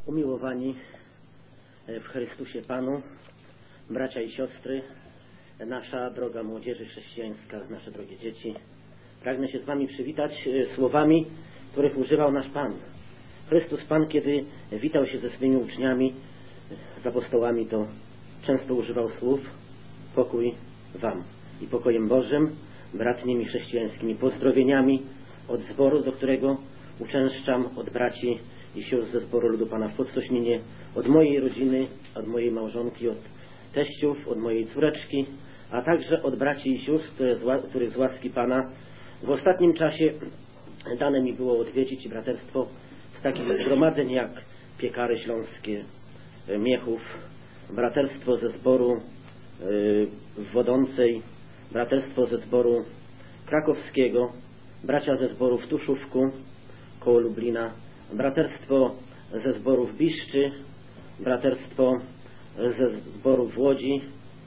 Umiłowani w Chrystusie Panu, bracia i siostry, nasza droga młodzieży chrześcijańska, nasze drogie dzieci, pragnę się z Wami przywitać słowami, których używał nasz Pan. Chrystus Pan, kiedy witał się ze swymi uczniami, z apostołami, to często używał słów: pokój Wam. I pokojem Bożym, bratnimi chrześcijańskimi pozdrowieniami od zboru, do którego uczęszczam, od braci i sióstr ze zboru ludu Pana w Podstośninie, od mojej rodziny, od mojej małżonki, od teściów, od mojej córeczki, a także od braci i sióstr, których z łaski Pana w ostatnim czasie dane mi było odwiedzić i braterstwo z takich zgromadzeń jak Piekary Śląskie, Miechów, braterstwo ze zboru w Wodącej, braterstwo ze zboru krakowskiego, bracia ze zboru w Tuszówku koło Lublina, braterstwo ze zboru w Biszczy, braterstwo ze zboru w Łodzi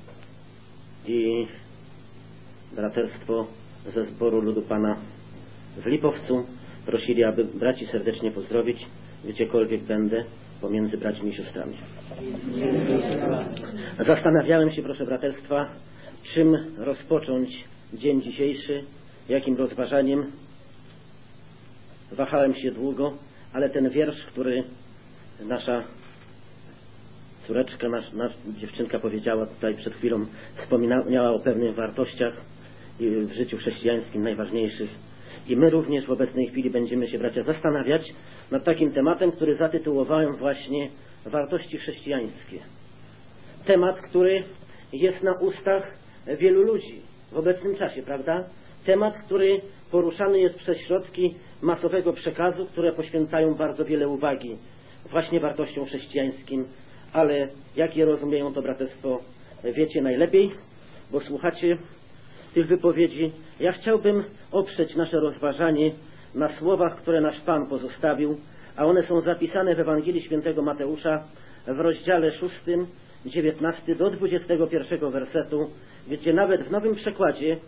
i braterstwo ze zboru ludu Pana w Lipowcu. Prosili, aby braci serdecznie pozdrowić, gdziekolwiek będę, pomiędzy braćmi i siostrami. Zastanawiałem się, proszę braterstwa, czym rozpocząć dzień dzisiejszy, jakim rozważaniem. Wahałem się długo, ale ten wiersz, który nasza córeczka, nasza dziewczynka powiedziała tutaj przed chwilą, wspominała o pewnych wartościach w życiu chrześcijańskim najważniejszych. I my również w obecnej chwili będziemy się, bracia, zastanawiać nad takim tematem, który zatytułowałem właśnie wartości chrześcijańskie. Temat, który jest na ustach wielu ludzi w obecnym czasie, prawda? Temat, który poruszany jest przez środki masowego przekazu, które poświęcają bardzo wiele uwagi właśnie wartościom chrześcijańskim, ale jak je rozumieją, to braterstwo wiecie najlepiej, bo słuchacie tych wypowiedzi. Ja chciałbym oprzeć nasze rozważanie na słowach, które nasz Pan pozostawił, a one są zapisane w Ewangelii Świętego Mateusza w rozdziale 6, 19 do 21 wersetu, gdzie nawet w nowym przekładzie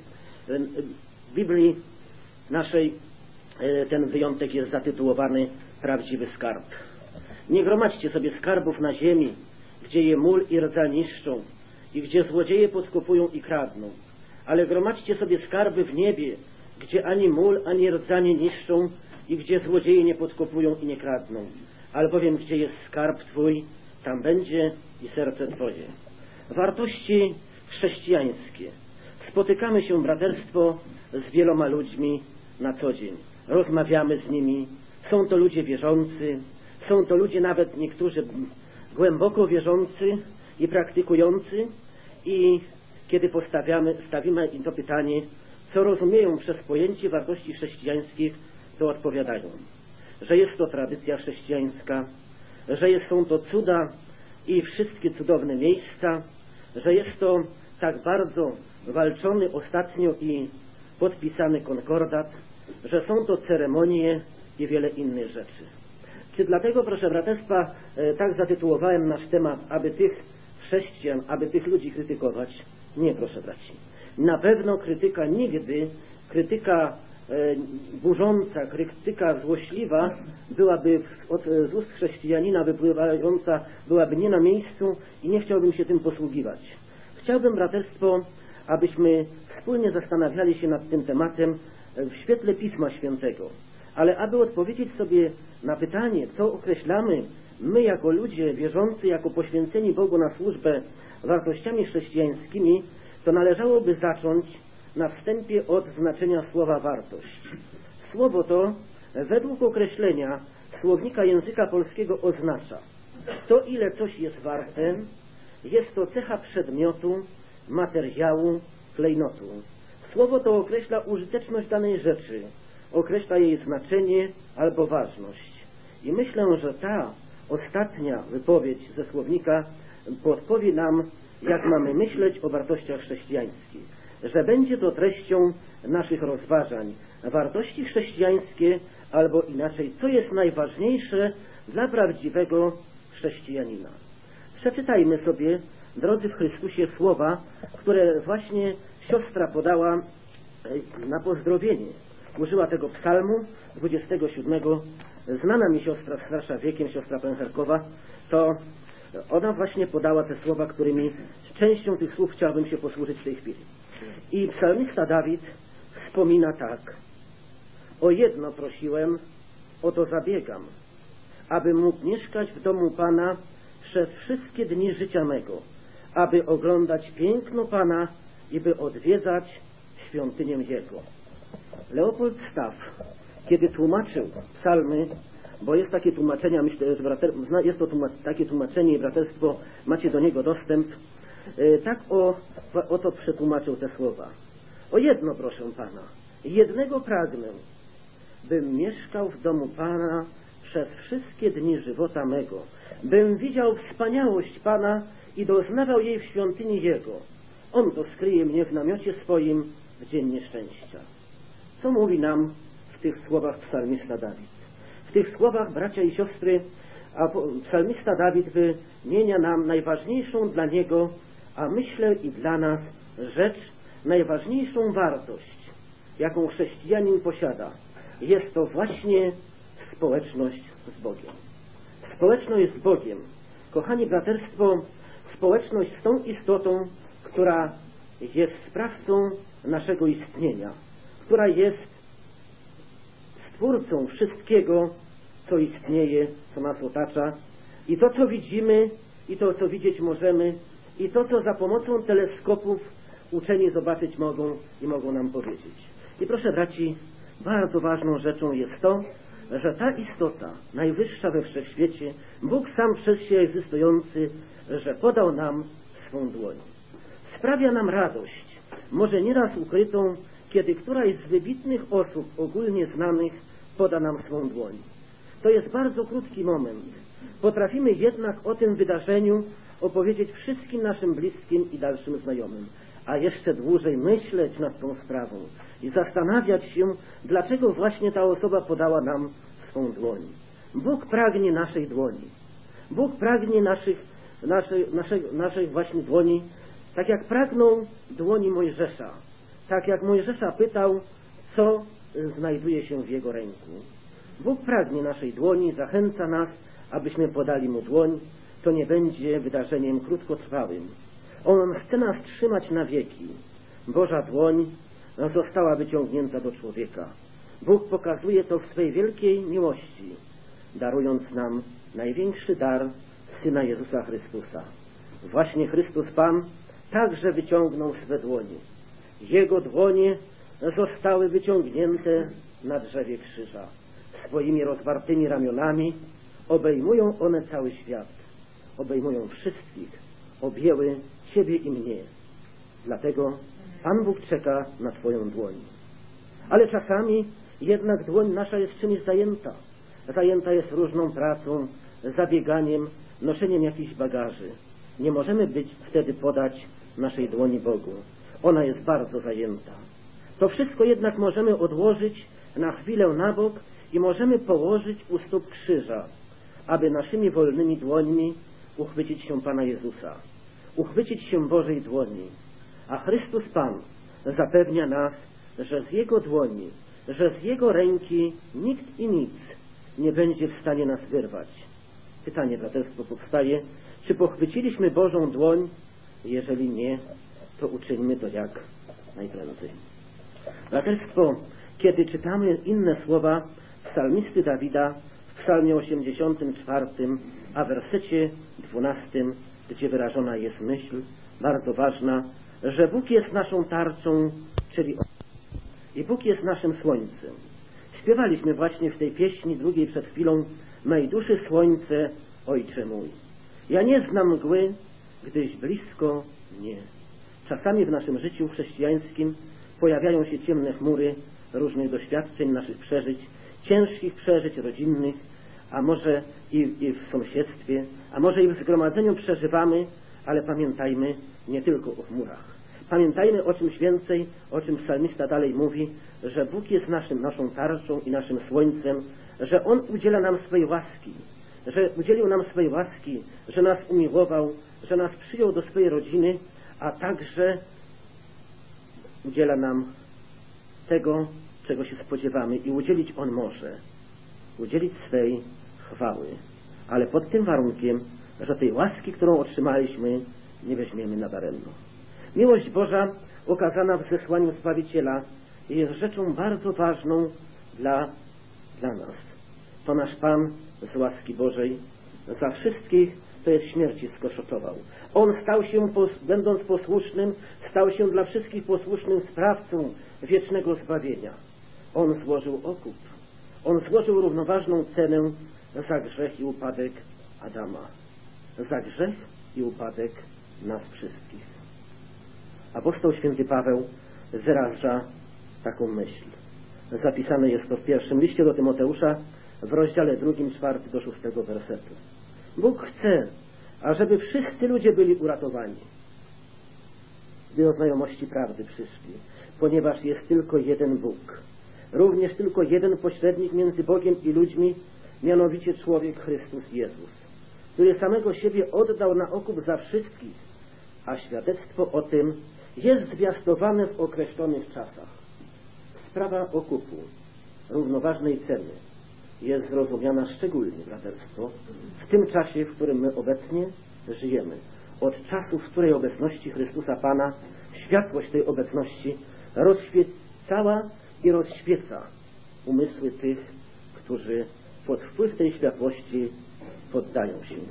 Biblii naszej ten wyjątek jest zatytułowany Prawdziwy Skarb. Nie gromadźcie sobie skarbów na ziemi, gdzie je mól i rdza niszczą i gdzie złodzieje podkopują i kradną, ale gromadźcie sobie skarby w niebie, gdzie ani mól, ani rdza nie niszczą i gdzie złodzieje nie podkopują i nie kradną. Albowiem gdzie jest skarb Twój, tam będzie i serce Twoje. Wartości chrześcijańskie. Spotykamy się, braterstwo, z wieloma ludźmi na co dzień. Rozmawiamy z nimi. Są to ludzie wierzący. Są to ludzie nawet niektórzy głęboko wierzący i praktykujący. I kiedy stawimy im to pytanie, co rozumieją przez pojęcie wartości chrześcijańskich, to odpowiadają, że jest to tradycja chrześcijańska, że są to cuda i wszystkie cudowne miejsca, że jest to tak bardzo walczony ostatnio i podpisany konkordat, że są to ceremonie i wiele innych rzeczy. Czy dlatego, proszę braterstwa, tak zatytułowałem nasz temat, aby tych chrześcijan, aby tych ludzi krytykować? Nie, proszę braci. Na pewno krytyka nigdy, krytyka burząca, krytyka złośliwa byłaby z ust chrześcijanina wypływająca, byłaby nie na miejscu i nie chciałbym się tym posługiwać. Chciałbym, braterstwo, abyśmy wspólnie zastanawiali się nad tym tematem w świetle Pisma Świętego. Ale aby odpowiedzieć sobie na pytanie, co określamy my jako ludzie wierzący, jako poświęceni Bogu na służbę wartościami chrześcijańskimi, to należałoby zacząć na wstępie od znaczenia słowa wartość. Słowo to, według określenia słownika języka polskiego, oznacza to, ile coś jest warte, jest to cecha przedmiotu, materiału, klejnotu. Słowo to określa użyteczność danej rzeczy, określa jej znaczenie albo ważność. I myślę, że ta ostatnia wypowiedź ze słownika podpowie nam, jak mamy myśleć o wartościach chrześcijańskich, że będzie to treścią naszych rozważań. Wartości chrześcijańskie, albo inaczej, co jest najważniejsze dla prawdziwego chrześcijanina. Przeczytajmy sobie, drodzy w Chrystusie, słowa, które właśnie siostra podała na pozdrowienie. Użyła tego psalmu 27 znana mi siostra starsza wiekiem, siostra Pęcherkowa, to ona właśnie podała te słowa, którymi częścią tych słów chciałbym się posłużyć w tej chwili. I psalmista Dawid wspomina tak: o jedno prosiłem, o to zabiegam, aby mógł mieszkać w domu Pana przez wszystkie dni życia mego, aby oglądać piękno Pana i by odwiedzać świątynię Jego. Leopold Staff, kiedy tłumaczył psalmy, bo jest takie tłumaczenia, myślę, że jest to takie tłumaczenie i braterstwo, macie do niego dostęp, tak oto przetłumaczył te słowa. O jedno proszę Pana, jednego pragnę, bym mieszkał w domu Pana przez wszystkie dni żywota mego, bym widział wspaniałość Pana i doznawał jej w świątyni Jego. On to skryje mnie w namiocie swoim w dzień nieszczęścia. Co mówi nam w tych słowach psalmista Dawid? W tych słowach, bracia i siostry, psalmista Dawid wymienia nam najważniejszą dla niego, a myślę i dla nas, rzecz, najważniejszą wartość, jaką chrześcijanin posiada. Jest to właśnie społeczność z Bogiem. Społeczność z Bogiem. Kochani braterstwo, społeczność z tą istotą, która jest sprawcą naszego istnienia, która jest stwórcą wszystkiego, co istnieje, co nas otacza, i to, co widzimy, i to, co widzieć możemy, i to, co za pomocą teleskopów uczeni zobaczyć mogą i mogą nam powiedzieć. I proszę braci, bardzo ważną rzeczą jest to, że ta istota, najwyższa we wszechświecie, Bóg sam przez się egzystujący, że podał nam swą dłoń. Sprawia nam radość, może nieraz ukrytą, kiedy któraś z wybitnych osób ogólnie znanych poda nam swą dłoń. To jest bardzo krótki moment. Potrafimy jednak o tym wydarzeniu opowiedzieć wszystkim naszym bliskim i dalszym znajomym, a jeszcze dłużej myśleć nad tą sprawą i zastanawiać się, dlaczego właśnie ta osoba podała nam swą dłoń. Bóg pragnie naszej dłoni. Bóg pragnie naszych właśnie dłoni, tak jak pragnął dłoni Mojżesza. Tak jak Mojżesza pytał, co znajduje się w jego ręku. Bóg pragnie naszej dłoni, zachęca nas, abyśmy podali Mu dłoń. To nie będzie wydarzeniem krótkotrwałym. On chce nas trzymać na wieki. Boża dłoń została wyciągnięta do człowieka. Bóg pokazuje to w swej wielkiej miłości, darując nam największy dar Syna Jezusa Chrystusa. Właśnie Chrystus Pan także wyciągnął swe dłonie. Jego dłonie zostały wyciągnięte na drzewie krzyża. Swoimi rozwartymi ramionami obejmują one cały świat. Obejmują wszystkich. Objęły Ciebie i mnie. Dlatego Pan Bóg czeka na Twoją dłoń. Ale czasami jednak dłoń nasza jest czymś zajęta. Zajęta jest różną pracą, zabieganiem, noszeniem jakichś bagaży. Nie możemy wtedy podać naszej dłoni Bogu. Ona jest bardzo zajęta. To wszystko jednak możemy odłożyć na chwilę na bok i możemy położyć u stóp krzyża, aby naszymi wolnymi dłońmi uchwycić się Pana Jezusa, uchwycić się Bożej dłoni. A Chrystus Pan zapewnia nas, że z Jego dłoni, że z Jego ręki nikt i nic nie będzie w stanie nas wyrwać. Pytanie, braterstwo, powstaje, czy pochwyciliśmy Bożą dłoń? Jeżeli nie, to uczyńmy to jak najprędzej. Braterstwo, kiedy czytamy inne słowa psalmisty Dawida w psalmie 84, a w wersecie 12, gdzie wyrażona jest myśl, bardzo ważna, że Bóg jest naszą tarczą, czyli i Bóg jest naszym słońcem. Śpiewaliśmy właśnie w tej pieśni drugiej przed chwilą: mej duszy słońce, Ojcze mój. Ja nie znam mgły, gdyś blisko mnie. Czasami w naszym życiu chrześcijańskim pojawiają się ciemne chmury różnych doświadczeń, naszych przeżyć, ciężkich przeżyć rodzinnych, a może i w sąsiedztwie, a może i w zgromadzeniu przeżywamy, ale pamiętajmy nie tylko o chmurach. Pamiętajmy o czymś więcej, o czym psalmista dalej mówi, że Bóg jest naszą tarczą i naszym słońcem, że On udziela nam swej łaski, że udzielił nam swej łaski, że nas umiłował, że nas przyjął do swojej rodziny, a także udziela nam tego, czego się spodziewamy i udzielić On może. udzielić swej chwały. Ale pod tym warunkiem, że tej łaski, którą otrzymaliśmy, nie weźmiemy nadaremno. Miłość Boża okazana w zesłaniu Zbawiciela jest rzeczą bardzo ważną dla nas. To nasz Pan z łaski Bożej za wszystkich to jest śmierci skoszotował. On stał się, będąc posłusznym, stał się dla wszystkich posłusznym sprawcą wiecznego zbawienia. On złożył okup. On złożył równoważną cenę za grzech i upadek Adama. Za grzech i upadek nas wszystkich. Apostoł święty Paweł wyraża taką myśl. Zapisane jest to w pierwszym liście do Tymoteusza w rozdziale 2, 4 do 6 wersetu. Bóg chce, ażeby wszyscy ludzie byli uratowani, gdy do znajomości prawdy przyszli, ponieważ jest tylko jeden Bóg. Również tylko jeden pośrednik między Bogiem i ludźmi, mianowicie człowiek Chrystus Jezus, który samego siebie oddał na okup za wszystkich, a świadectwo o tym jest zwiastowane w określonych czasach. Sprawa okupu, równoważnej ceny, jest zrozumiana szczególnie, braterstwo, w tym czasie, w którym my obecnie żyjemy. Od czasu, w której obecności Chrystusa Pana światłość tej obecności rozświecała i rozświeca umysły tych, którzy pod wpływ tej światłości poddają się.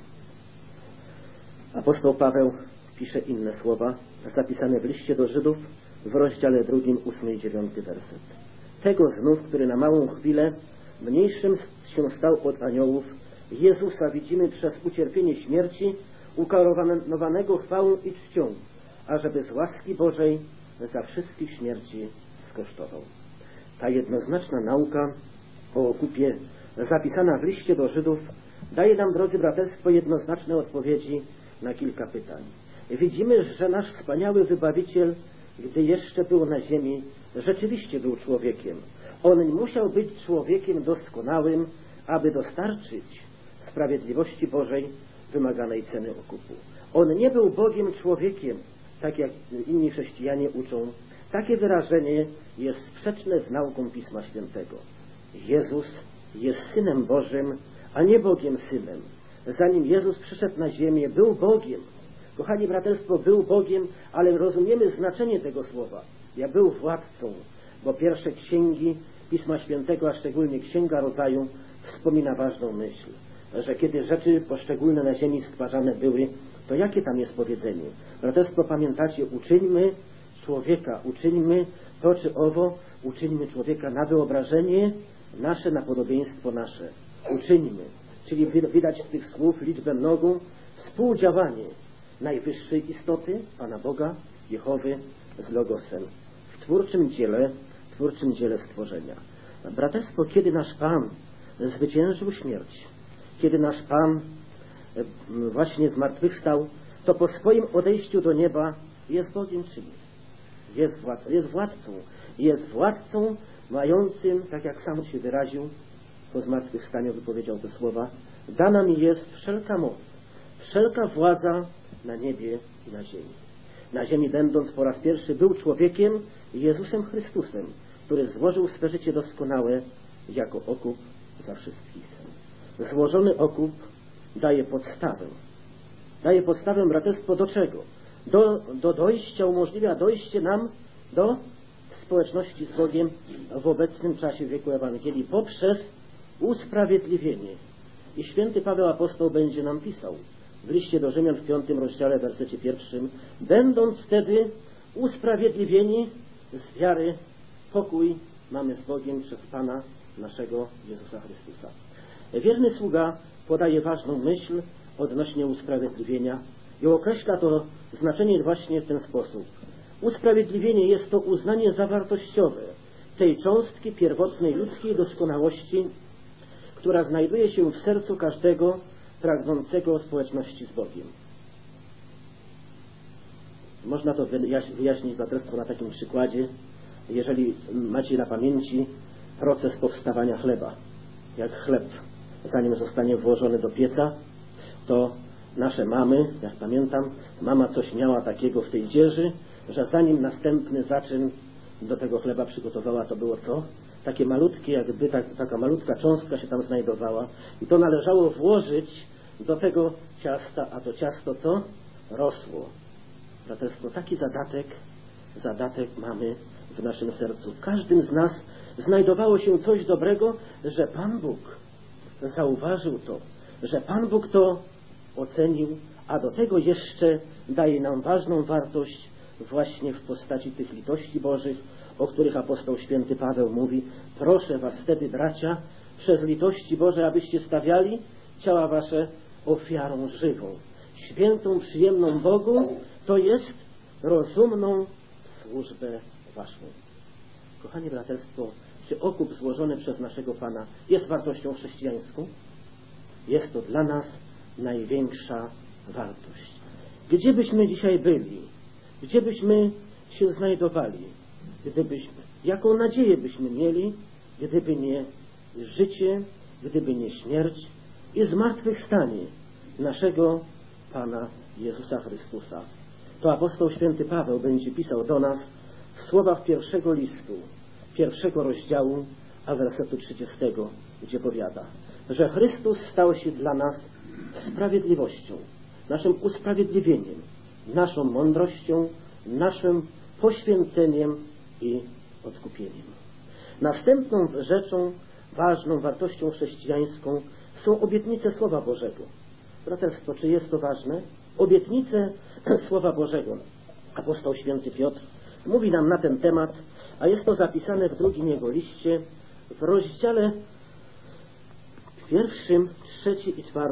Apostoł Paweł pisze inne słowa, zapisane w liście do Żydów w rozdziale 2, 8 i 9 werset. Tego znów, który na małą chwilę mniejszym się stał od aniołów, Jezusa widzimy przez ucierpienie śmierci, ukoronowanego chwałą i czcią, ażeby z łaski Bożej za wszystkich śmierci skosztował. Ta jednoznaczna nauka o okupie zapisana w liście do Żydów daje nam, drodzy braterstwo, jednoznaczne odpowiedzi na kilka pytań. Widzimy, że nasz wspaniały Wybawiciel, gdy jeszcze był na ziemi, rzeczywiście był człowiekiem. On musiał być człowiekiem doskonałym, aby dostarczyć sprawiedliwości Bożej wymaganej ceny okupu. On nie był Bogiem człowiekiem, tak jak inni chrześcijanie uczą. Takie wyrażenie jest sprzeczne z nauką Pisma Świętego. Jezus jest Synem Bożym, a nie Bogiem Synem. Zanim Jezus przyszedł na ziemię, był Bogiem. Kochani braterstwo, był Bogiem, ale rozumiemy znaczenie tego słowa. Ja był władcą, bo pierwsze księgi Pisma Świętego, a szczególnie Księga Rodzaju, wspomina ważną myśl, że kiedy rzeczy poszczególne na ziemi stwarzane były, to jakie tam jest powiedzenie? Braterstwo, pamiętacie, uczyńmy człowieka, uczyńmy to czy owo, uczyńmy człowieka na wyobrażenie nasze, na podobieństwo nasze. Uczyńmy. Czyli widać z tych słów liczbę mnogą, współdziałanie najwyższej istoty, Pana Boga, Jehowy, z Logosem w twórczym dziele stworzenia. Braterstwo, kiedy nasz Pan zwyciężył śmierć, kiedy nasz Pan właśnie zmartwychwstał, to po swoim odejściu do nieba jest Bogiem czy nie? Jest władcą mającym, tak jak sam się wyraził, po zmartwychwstaniu wypowiedział te słowa: dana mi jest wszelka moc, wszelka władza na niebie i na ziemi. Na ziemi będąc po raz pierwszy był człowiekiem, Jezusem Chrystusem, który złożył swe życie doskonałe jako okup za wszystkich. Złożony okup daje podstawę. Daje podstawę, braterstwo, do czego? Do dojścia, umożliwia dojście nam do społeczności z Bogiem w obecnym czasie wieku Ewangelii poprzez usprawiedliwienie. I święty Paweł Apostoł będzie nam pisał w liście do Rzymian w 5 rozdziale, wersecie 1: będąc wtedy usprawiedliwieni z wiary, pokój mamy z Bogiem przez Pana naszego Jezusa Chrystusa. Wierny sługa podaje ważną myśl odnośnie usprawiedliwienia i określa to znaczenie właśnie w ten sposób. Usprawiedliwienie jest to uznanie zawartościowe tej cząstki pierwotnej ludzkiej doskonałości, która znajduje się w sercu każdego pragnącego społeczności z Bogiem. Można to wyjaśnić, braterstwo, na takim przykładzie, jeżeli macie na pamięci proces powstawania chleba. Jak chleb, zanim zostanie włożony do pieca, to nasze mamy, jak pamiętam, mama coś miała takiego w tej dzieży, że zanim następny zaczyn do tego chleba przygotowała, to było co? takie malutkie, jakby taka malutka cząstka się tam znajdowała i to należało włożyć do tego ciasta, a to ciasto co? Rosło. Braterstwo, taki zadatek mamy w naszym sercu. W każdym z nas znajdowało się coś dobrego, że Pan Bóg zauważył to, że Pan Bóg to ocenił, a do tego jeszcze daje nam ważną wartość właśnie w postaci tych litości Bożych, o których apostoł święty Paweł mówi: proszę was wtedy, bracia, przez litości Boże, abyście stawiali ciała wasze ofiarą żywą, świętą, przyjemną Bogu, to jest rozumną służbę waszą. Kochani braterstwo, czy okup złożony przez naszego Pana jest wartością chrześcijańską? Jest to dla nas największa wartość. Gdzie byśmy dzisiaj byli? Gdzie byśmy się znajdowali? Jaką nadzieję byśmy mieli, gdyby nie życie, gdyby nie śmierć i zmartwychwstanie naszego Pana Jezusa Chrystusa? To apostoł święty Paweł będzie pisał do nas w słowach pierwszego listu, 1 rozdziału, a wersetu 30, gdzie powiada, że Chrystus stał się dla nas sprawiedliwością, naszym usprawiedliwieniem, naszą mądrością, naszym poświęceniem i odkupieniem. Następną rzeczą, ważną wartością chrześcijańską są obietnice Słowa Bożego. Braterstwo, czy jest to ważne? Obietnice Słowa Bożego. Apostoł święty Piotr mówi nam na ten temat, a jest to zapisane w drugim jego liście, w rozdziale 1, 3 i 4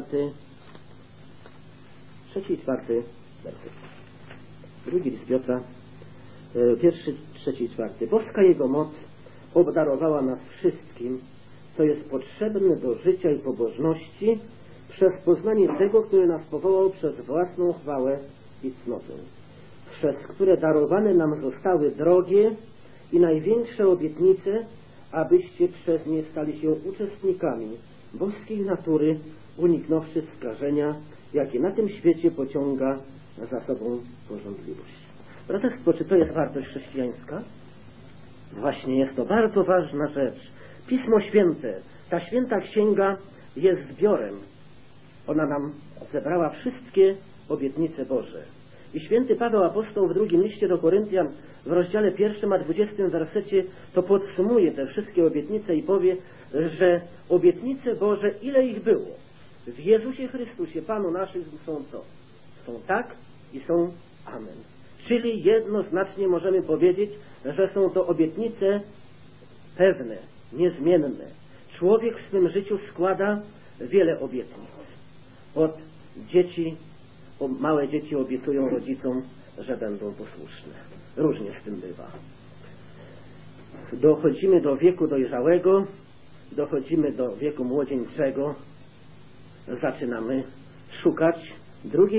werset. Drugi list Piotra, 1, 3 i 4. Boska Jego moc obdarowała nas wszystkim, co jest potrzebne do życia i pobożności, przez poznanie tego, który nas powołał przez własną chwałę i cnotę, przez które darowane nam zostały drogie i największe obietnice, abyście przez nie stali się uczestnikami boskiej natury, uniknąwszy skażenia, jakie na tym świecie pociąga za sobą pożądliwość. Braterstwo, czy to jest wartość chrześcijańska? Właśnie jest to bardzo ważna rzecz. Pismo Święte, ta święta księga jest zbiorem. Ona nam zebrała wszystkie obietnice Boże. I święty Paweł apostoł w drugim liście do Koryntian w rozdziale 1 a 20 wersecie to podsumuje te wszystkie obietnice i powie, że obietnice Boże, ile ich było w Jezusie Chrystusie, Panu naszym, są co? Są tak i są amen. Czyli jednoznacznie możemy powiedzieć, że są to obietnice pewne, niezmienne. Człowiek w swym życiu składa wiele obietnic. Od dzieci, małe dzieci obiecują rodzicom, że będą posłuszne. Różnie z tym bywa. Dochodzimy do wieku dojrzałego, dochodzimy do wieku młodzieńczego, zaczynamy szukać drugiej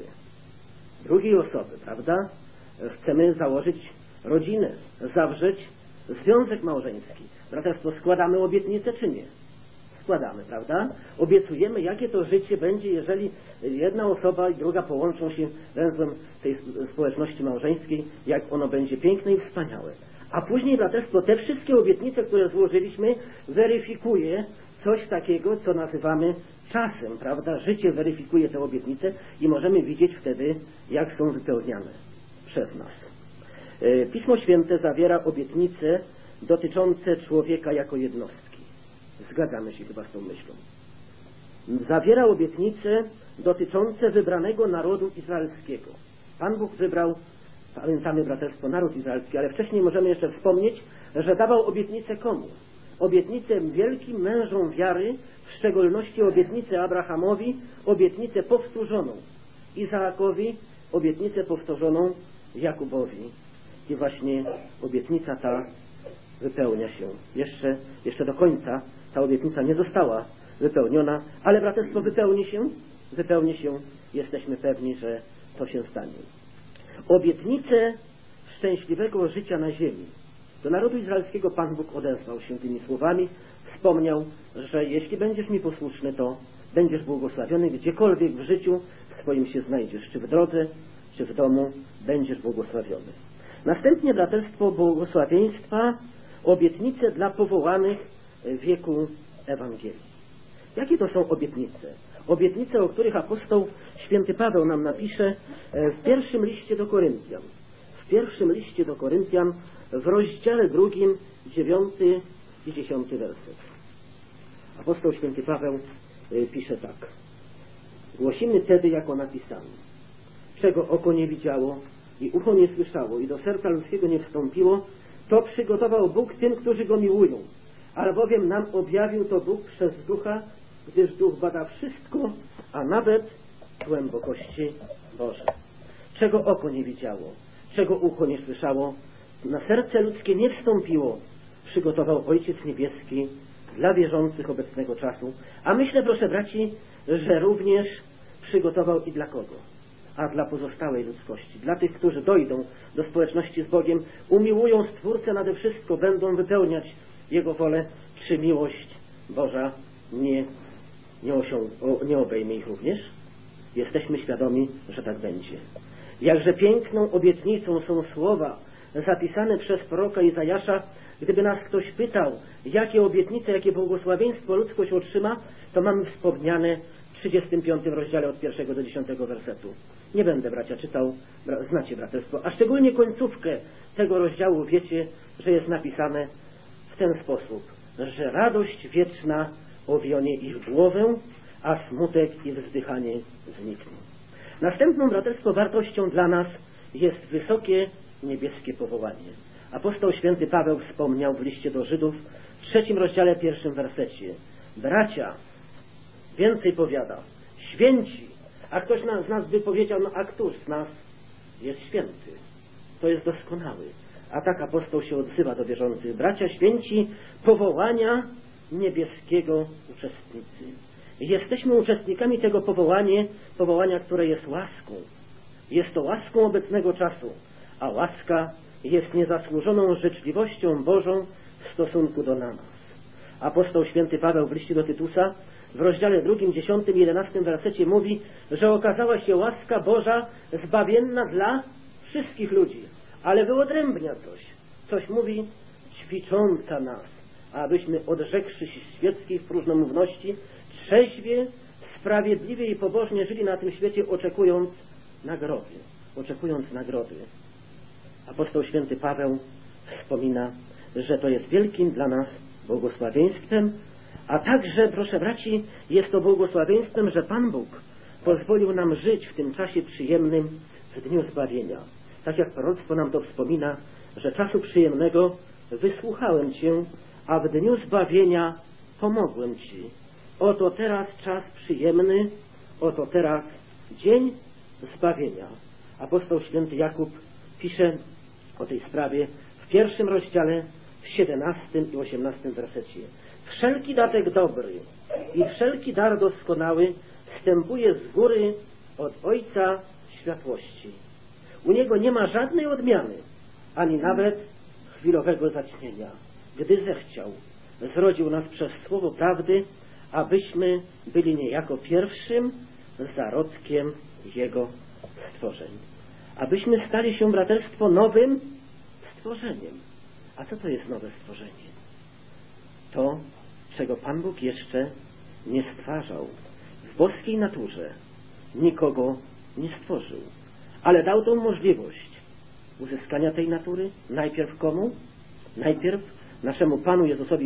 osoby, prawda? Chcemy założyć rodzinę, zawrzeć związek małżeński. Braterstwo, składamy obietnicę czy nie? Składamy, prawda? Obiecujemy, jakie to życie będzie, jeżeli jedna osoba i druga połączą się węzłem tej społeczności małżeńskiej, jak ono będzie piękne i wspaniałe. A później, braterstwo, te wszystkie obietnice, które złożyliśmy, weryfikuje coś takiego, co nazywamy czasem, prawda? Życie weryfikuje te obietnice i możemy widzieć wtedy, jak są wypełniane przez nas. Pismo Święte zawiera obietnice dotyczące człowieka jako jednostki. Zgadzamy się chyba z tą myślą. Zawiera obietnice dotyczące wybranego narodu izraelskiego. Pan Bóg wybrał, pamiętamy braterstwo, naród izraelski, ale wcześniej możemy jeszcze wspomnieć, że dawał obietnicę komu? Obietnicę wielkim mężom wiary, w szczególności obietnicę Abrahamowi, obietnicę powtórzoną Izaakowi, obietnicę powtórzoną Jakubowi. I właśnie obietnica ta wypełnia się. Jeszcze do końca ta obietnica nie została wypełniona, ale braterstwo wypełni się, jesteśmy pewni, że to się stanie. Obietnicę szczęśliwego życia na ziemi. Do narodu izraelskiego Pan Bóg odezwał się tymi słowami, wspomniał, że jeśli będziesz mi posłuszny, to będziesz błogosławiony, gdziekolwiek w życiu swoim się znajdziesz, czy w drodze, czy w domu, będziesz błogosławiony. Następnie braterstwo błogosławieństwa obietnice dla powołanych w wieku Ewangelii. Jakie to są obietnice? Obietnice, o których apostoł święty Paweł nam napisze w pierwszym liście do Koryntian. W pierwszym liście do Koryntian w rozdziale 2, 9 i 10 werset. Apostoł święty Paweł pisze tak. Głosimy wtedy, jako napisano, czego oko nie widziało i ucho nie słyszało i do serca ludzkiego nie wstąpiło, to przygotował Bóg tym, którzy Go miłują. Albowiem nam objawił to Bóg przez Ducha, gdyż Duch bada wszystko, a nawet głębokości Boże. Czego oko nie widziało, czego ucho nie słyszało, na serce ludzkie nie wstąpiło, przygotował Ojciec Niebieski dla wierzących obecnego czasu. A myślę, proszę braci, że również przygotował i dla kogo? A dla pozostałej ludzkości, dla tych, którzy dojdą do społeczności z Bogiem, umiłują Stwórcę nade wszystko, będą wypełniać Jego wolę, czy miłość Boża nie obejmie ich również? Jesteśmy świadomi, że tak będzie. Jakże piękną obietnicą są słowa zapisane przez proroka Izajasza. Gdyby nas ktoś pytał, jakie obietnice, jakie błogosławieństwo ludzkość otrzyma, to mamy wspomniane w 35 rozdziale od 1 do 10 wersetu. Nie będę, bracia, czytał, znacie braterstwo, a szczególnie końcówkę tego rozdziału wiecie, że jest napisane w ten sposób, że radość wieczna owionie ich głowę, a smutek i wzdychanie znikną. Następną, braterstwo, wartością dla nas jest wysokie niebieskie powołanie. Apostoł święty Paweł wspomniał w liście do Żydów w 3 rozdziale 1 wersecie. Bracia, więcej powiada, święci, a ktoś z nas by powiedział, no a któż z nas jest święty? To jest doskonały. A tak apostoł się odzywa do wierzących. Bracia święci, powołania niebieskiego uczestnicy. Jesteśmy uczestnikami tego powołania, które jest łaską. Jest to łaską obecnego czasu, a łaska jest niezasłużoną życzliwością Bożą w stosunku do nas. Apostoł święty Paweł w liście do Tytusa w rozdziale 2, 10 i 11 wersecie mówi, że okazała się łaska Boża zbawienna dla wszystkich ludzi, ale wyodrębnia coś mówi ćwicząca nas, abyśmy odrzekłszy się świeckiej próżnomówności, trzeźwie, sprawiedliwie i pobożnie żyli na tym świecie, oczekując nagrody. Apostoł święty Paweł wspomina, że to jest wielkim dla nas błogosławieństwem, a także, proszę braci, jest to błogosławieństwem, że Pan Bóg pozwolił nam żyć w tym czasie przyjemnym w dniu zbawienia. Tak jak proroctwo nam to wspomina, że czasu przyjemnego wysłuchałem Cię, a w dniu zbawienia pomogłem Ci. Oto teraz czas przyjemny, oto teraz dzień zbawienia. Apostoł święty Jakub pisze o tej sprawie w 1 rozdziale, w 17 i 18 wersecie. Wszelki datek dobry i wszelki dar doskonały wstępuje z góry od Ojca światłości. U Niego nie ma żadnej odmiany, ani nawet chwilowego zaćmienia. Gdy zechciał, zrodził nas przez słowo prawdy, abyśmy byli niejako pierwszym zarodkiem Jego stworzeń. Abyśmy stali się, braterstwo, nowym stworzeniem. A co to jest nowe stworzenie? To, czego Pan Bóg jeszcze nie stwarzał. W boskiej naturze nikogo nie stworzył, ale dał tą możliwość uzyskania tej natury. Najpierw komu? Najpierw naszemu Panu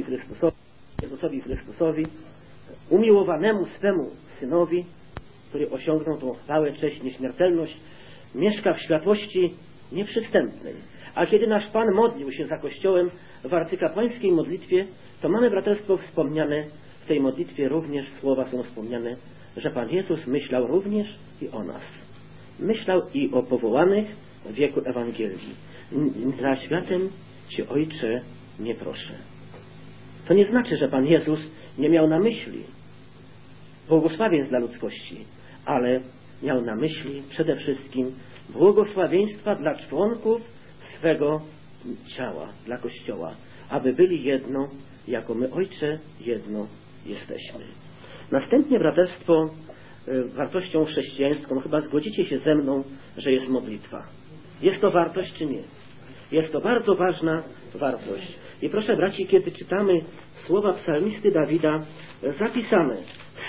Jezusowi Chrystusowi, umiłowanemu swemu Synowi, który osiągnął tą chwałę, cześć, nieśmiertelność, mieszka w światłości nieprzystępnej. A kiedy nasz Pan modlił się za Kościołem w arcykapłańskiej modlitwie, to mamy, braterstwo, wspomniane w tej modlitwie również słowa są wspomniane, że Pan Jezus myślał również i o nas. Myślał i o powołanych w wieku Ewangelii. Za światem Cię, Ojcze, nie proszę. To nie znaczy, że Pan Jezus nie miał na myśli błogosławieństw dla ludzkości, ale miał na myśli przede wszystkim błogosławieństwa dla członków swego ciała, dla Kościoła, aby byli jedno, jako my, Ojcze, jedno jesteśmy. Następnie, braterstwo, wartością chrześcijańską, chyba zgodzicie się ze mną, że jest modlitwa. Jest to wartość czy nie? Jest to bardzo ważna wartość. I proszę braci, kiedy czytamy słowa psalmisty Dawida zapisane w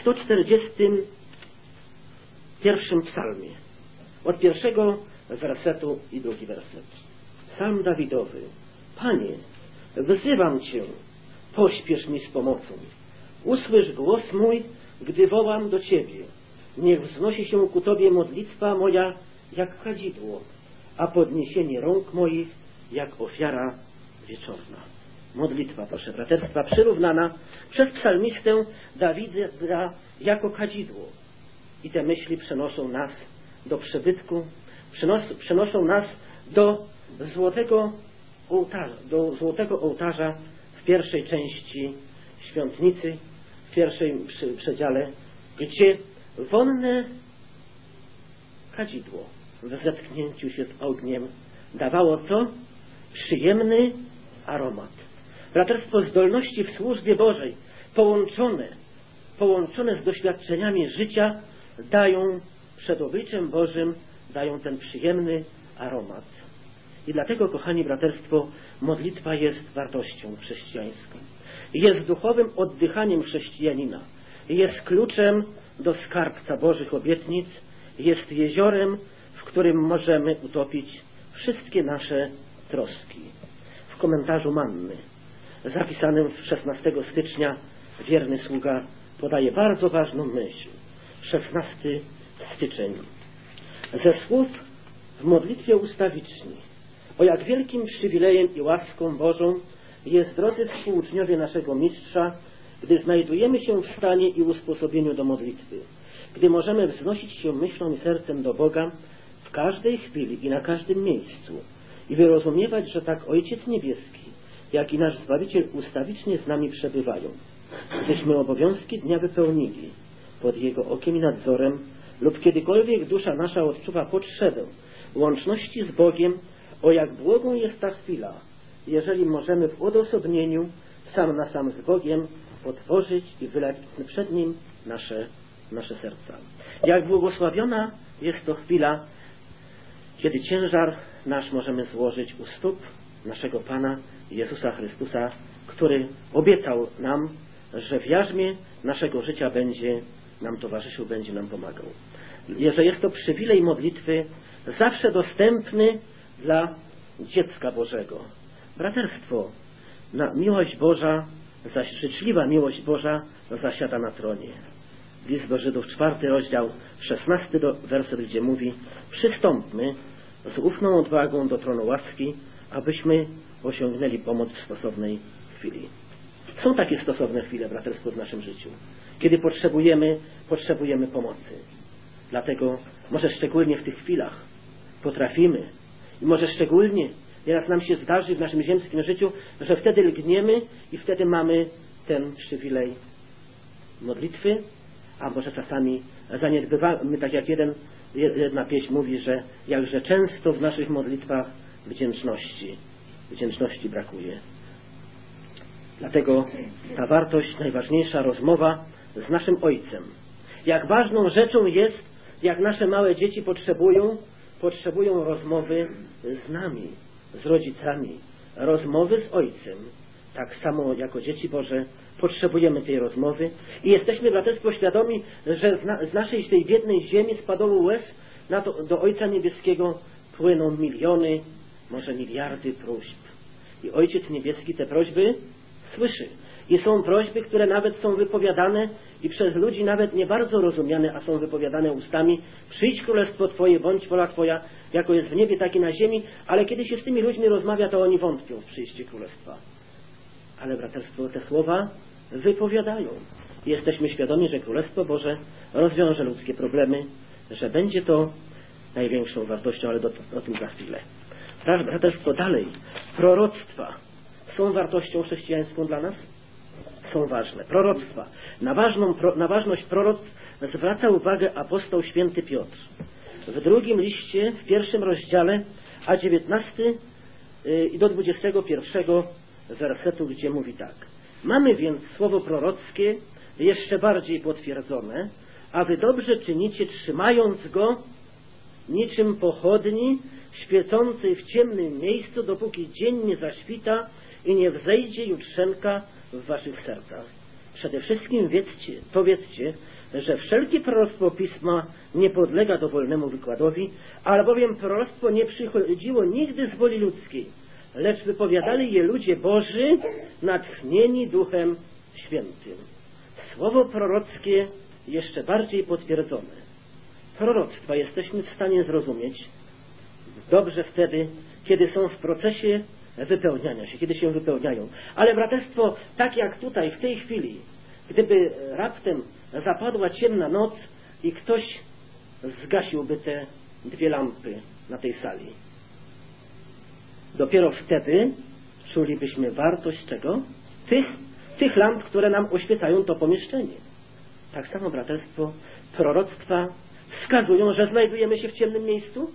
141 psalmie, od pierwszego wersetu i drugi werset. Psalm Dawidowy. Panie, wzywam Cię, pośpiesz mi z pomocą. Usłysz głos mój, gdy wołam do Ciebie. Niech wznosi się ku Tobie modlitwa moja jak kadzidło, a podniesienie rąk moich jak ofiara wieczorna. Modlitwa, proszę braterstwa, przyrównana przez psalmistę Dawida jako kadzidło. I te myśli przenoszą nas do przebytku, przenoszą nas do złotego ołtarza w pierwszej części świątnicy, w pierwszym przedziale, gdzie wonne kadzidło w zetknięciu się z ogniem dawało co? Przyjemny aromat. Braterstwo, zdolności w służbie Bożej połączone z doświadczeniami życia dają przed obliczem Bożym, dają ten przyjemny aromat. I dlatego, kochani braterstwo, modlitwa jest wartością chrześcijańską. Jest duchowym oddychaniem chrześcijanina. Jest kluczem do skarbca Bożych obietnic. Jest jeziorem, w którym możemy utopić wszystkie nasze troski. W komentarzu Manny, zapisanym 16 stycznia, wierny sługa podaje bardzo ważną myśl. 16 styczeń. Ze słów w modlitwie ustawiczni: o jak wielkim przywilejem i łaską Bożą jest, drodzy współuczniowie naszego Mistrza, gdy znajdujemy się w stanie i usposobieniu do modlitwy, gdy możemy wznosić się myślą i sercem do Boga w każdej chwili i na każdym miejscu i wyrozumiewać, że tak Ojciec Niebieski, jak i nasz Zbawiciel ustawicznie z nami przebywają, gdyśmy obowiązki dnia wypełnili pod Jego okiem i nadzorem, lub kiedykolwiek dusza nasza odczuwa potrzebę łączności z Bogiem, o jak błogą jest ta chwila, jeżeli możemy w odosobnieniu sam na sam z Bogiem otworzyć i wylać przed Nim nasze serca. Jak błogosławiona jest to chwila, kiedy ciężar nasz możemy złożyć u stóp naszego Pana Jezusa Chrystusa, który obiecał nam, że w jarzmie naszego życia będzie nam towarzyszył, będzie nam pomagał. Że jest to przywilej modlitwy zawsze dostępny dla dziecka Bożego. Braterstwo, miłość Boża, zaś życzliwa miłość Boża zasiada na tronie. List do Żydów, 4 rozdział, 16 werset, gdzie mówi: przystąpmy z ufną odwagą do tronu łaski, abyśmy osiągnęli pomoc w stosownej chwili. Są takie stosowne chwile, braterstwo, w naszym życiu, kiedy potrzebujemy pomocy. Dlatego może szczególnie w tych chwilach potrafimy i może szczególnie nieraz nam się zdarzy w naszym ziemskim życiu, że wtedy lgniemy i wtedy mamy ten przywilej modlitwy, a może czasami zaniedbywamy, tak jak jedna pieśń mówi, że jakże często w naszych modlitwach wdzięczności brakuje. Dlatego ta wartość, najważniejsza rozmowa z naszym Ojcem. Jak ważną rzeczą jest, jak nasze małe dzieci potrzebują rozmowy z nami, z rodzicami, rozmowy z Ojcem. Tak samo jako dzieci Boże potrzebujemy tej rozmowy i jesteśmy, braterstwo, świadomi, że z naszej tej biednej ziemi spadowu łez do Ojca Niebieskiego płyną miliony, może miliardy próśb. I Ojciec Niebieski te prośby słyszy. I są prośby, które nawet są wypowiadane i przez ludzi nawet nie bardzo rozumiane, a są wypowiadane ustami: przyjdź królestwo Twoje, bądź wola Twoja, jako jest w niebie, tak i na ziemi. Ale kiedy się z tymi ludźmi rozmawia, to oni wątpią w przyjście królestwa. Ale braterstwo, te słowa wypowiadają. I jesteśmy świadomi, że Królestwo Boże rozwiąże ludzkie problemy, że będzie to największą wartością, ale o tym za chwilę. Braterstwo, dalej. Proroctwa są wartością chrześcijańską dla nas? Są ważne. Proroctwa. Na ważność proroctw zwraca uwagę apostoł święty Piotr. W drugim liście, w 1 rozdziale, a 19 i do 21 wersetu, gdzie mówi tak: mamy więc słowo prorockie jeszcze bardziej potwierdzone, a wy dobrze czynicie, trzymając go niczym pochodni świecącej w ciemnym miejscu, dopóki dzień nie zaświta i nie wzejdzie jutrzenka w waszych sercach. Przede wszystkim wiedzcie, że wszelkie proroctwo Pisma nie podlega dowolnemu wykładowi, albowiem proroctwo nie przychodziło nigdy z woli ludzkiej, lecz wypowiadali je ludzie Boży, natchnieni Duchem Świętym. Słowo prorockie jeszcze bardziej potwierdzone. Proroctwa jesteśmy w stanie zrozumieć dobrze wtedy, kiedy są w procesie wypełniania się, kiedy się wypełniają. Ale braterstwo, tak jak tutaj, w tej chwili, gdyby raptem zapadła ciemna noc i ktoś zgasiłby te 2 lampy na tej sali, dopiero wtedy czulibyśmy wartość czego? Tych lamp, które nam oświecają to pomieszczenie. Tak samo, braterstwo, proroctwa wskazują, że znajdujemy się w ciemnym miejscu.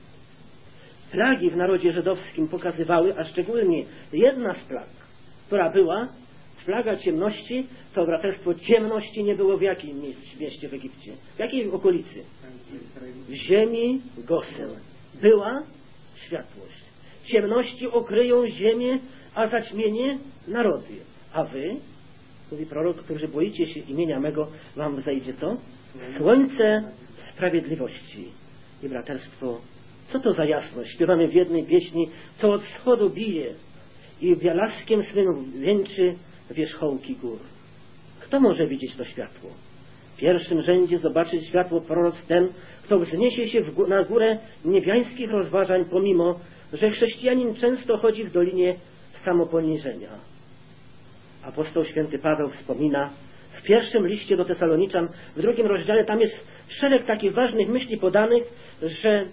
Plagi w narodzie żydowskim pokazywały, a szczególnie jedna z plag, która była, plaga ciemności, to braterstwo ciemności nie było w jakim mieście w Egipcie? W jakiej okolicy? W ziemi Gosen była światłość. Ciemności okryją ziemię, a zaćmienie narody. A wy, mówi prorok, którzy boicie się imienia mego, wam zajdzie co? Słońce sprawiedliwości. I braterstwo, co to za jasność? Śpiewamy w jednej pieśni, co od wschodu bije i bialaskiem swym wieńczy wierzchołki gór. Kto może widzieć to światło? W pierwszym rzędzie zobaczyć światło proroc ten, kto wzniesie się na górę niebiańskich rozważań, pomimo, że chrześcijanin często chodzi w dolinie samoponiżenia. Apostoł święty Paweł wspomina w pierwszym liście do Tesaloniczan, w 2 rozdziale, tam jest szereg takich ważnych myśli podanych, że,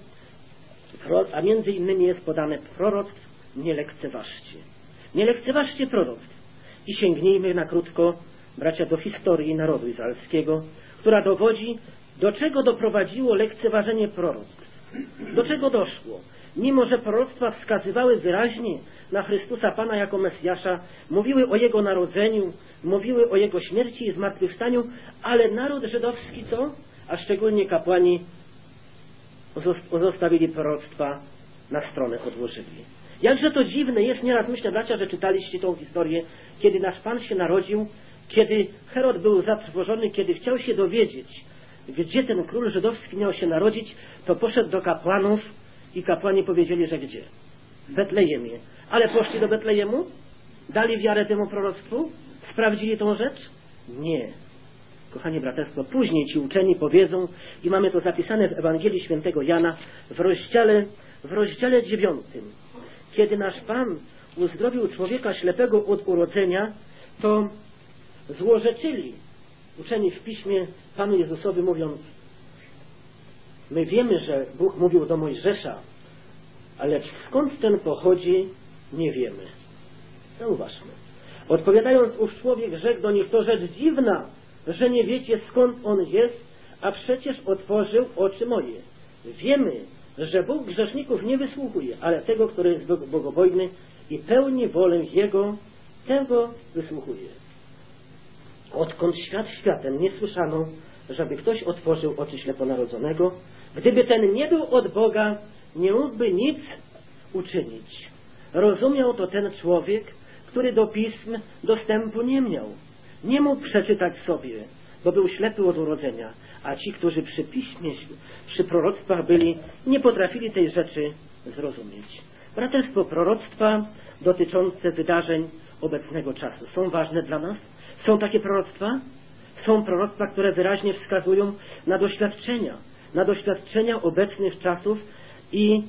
a między innymi jest podane proroctw, nie lekceważcie. Nie lekceważcie proroctw. I sięgnijmy na krótko, bracia, do historii narodu izraelskiego, która dowodzi, do czego doprowadziło lekceważenie proroctw. Do czego doszło? Mimo że proroctwa wskazywały wyraźnie na Chrystusa Pana jako Mesjasza, mówiły o Jego narodzeniu, mówiły o Jego śmierci i zmartwychwstaniu, ale naród żydowski co? A szczególnie kapłani zostawili proroctwa na stronę, odłożyli. Jakże to dziwne jest, nieraz myślę, bracia, że czytaliście tą historię, kiedy nasz Pan się narodził, kiedy Herod był zatrwożony, kiedy chciał się dowiedzieć, gdzie ten król żydowski miał się narodzić, to poszedł do kapłanów i kapłani powiedzieli, że gdzie? W Betlejemie. Ale poszli do Betlejemu? Dali wiarę temu proroctwu? Sprawdzili tą rzecz? Nie. Kochani braterstwo, później ci uczeni powiedzą, i mamy to zapisane w Ewangelii Świętego Jana w rozdziale 9. Kiedy nasz Pan uzdrowił człowieka ślepego od urodzenia, to złorzeczyli uczeni w Piśmie Panu Jezusowi, mówiąc: my wiemy, że Bóg mówił do Mojżesza, ale skąd ten pochodzi, nie wiemy. Zauważmy. Odpowiadając ów człowiek, rzekł do nich: to rzecz dziwna, że nie wiecie, skąd on jest, a przecież otworzył oczy moje. Wiemy, że Bóg grzeszników nie wysłuchuje, ale tego, który jest bogobojny i pełni wolę Jego, tego wysłuchuje. Odkąd świat światem nie słyszano, żeby ktoś otworzył oczy śleponarodzonego, gdyby ten nie był od Boga, nie mógłby nic uczynić. Rozumiał to ten człowiek, który do pism dostępu nie miał. Nie mógł przeczytać sobie, bo był ślepy od urodzenia, a ci, którzy przy piśmie, przy proroctwach byli, nie potrafili tej rzeczy zrozumieć. Braterstwo, proroctwa dotyczące wydarzeń obecnego czasu są ważne dla nas? Są takie proroctwa? Są proroctwa, które wyraźnie wskazują na doświadczenia obecnych czasów i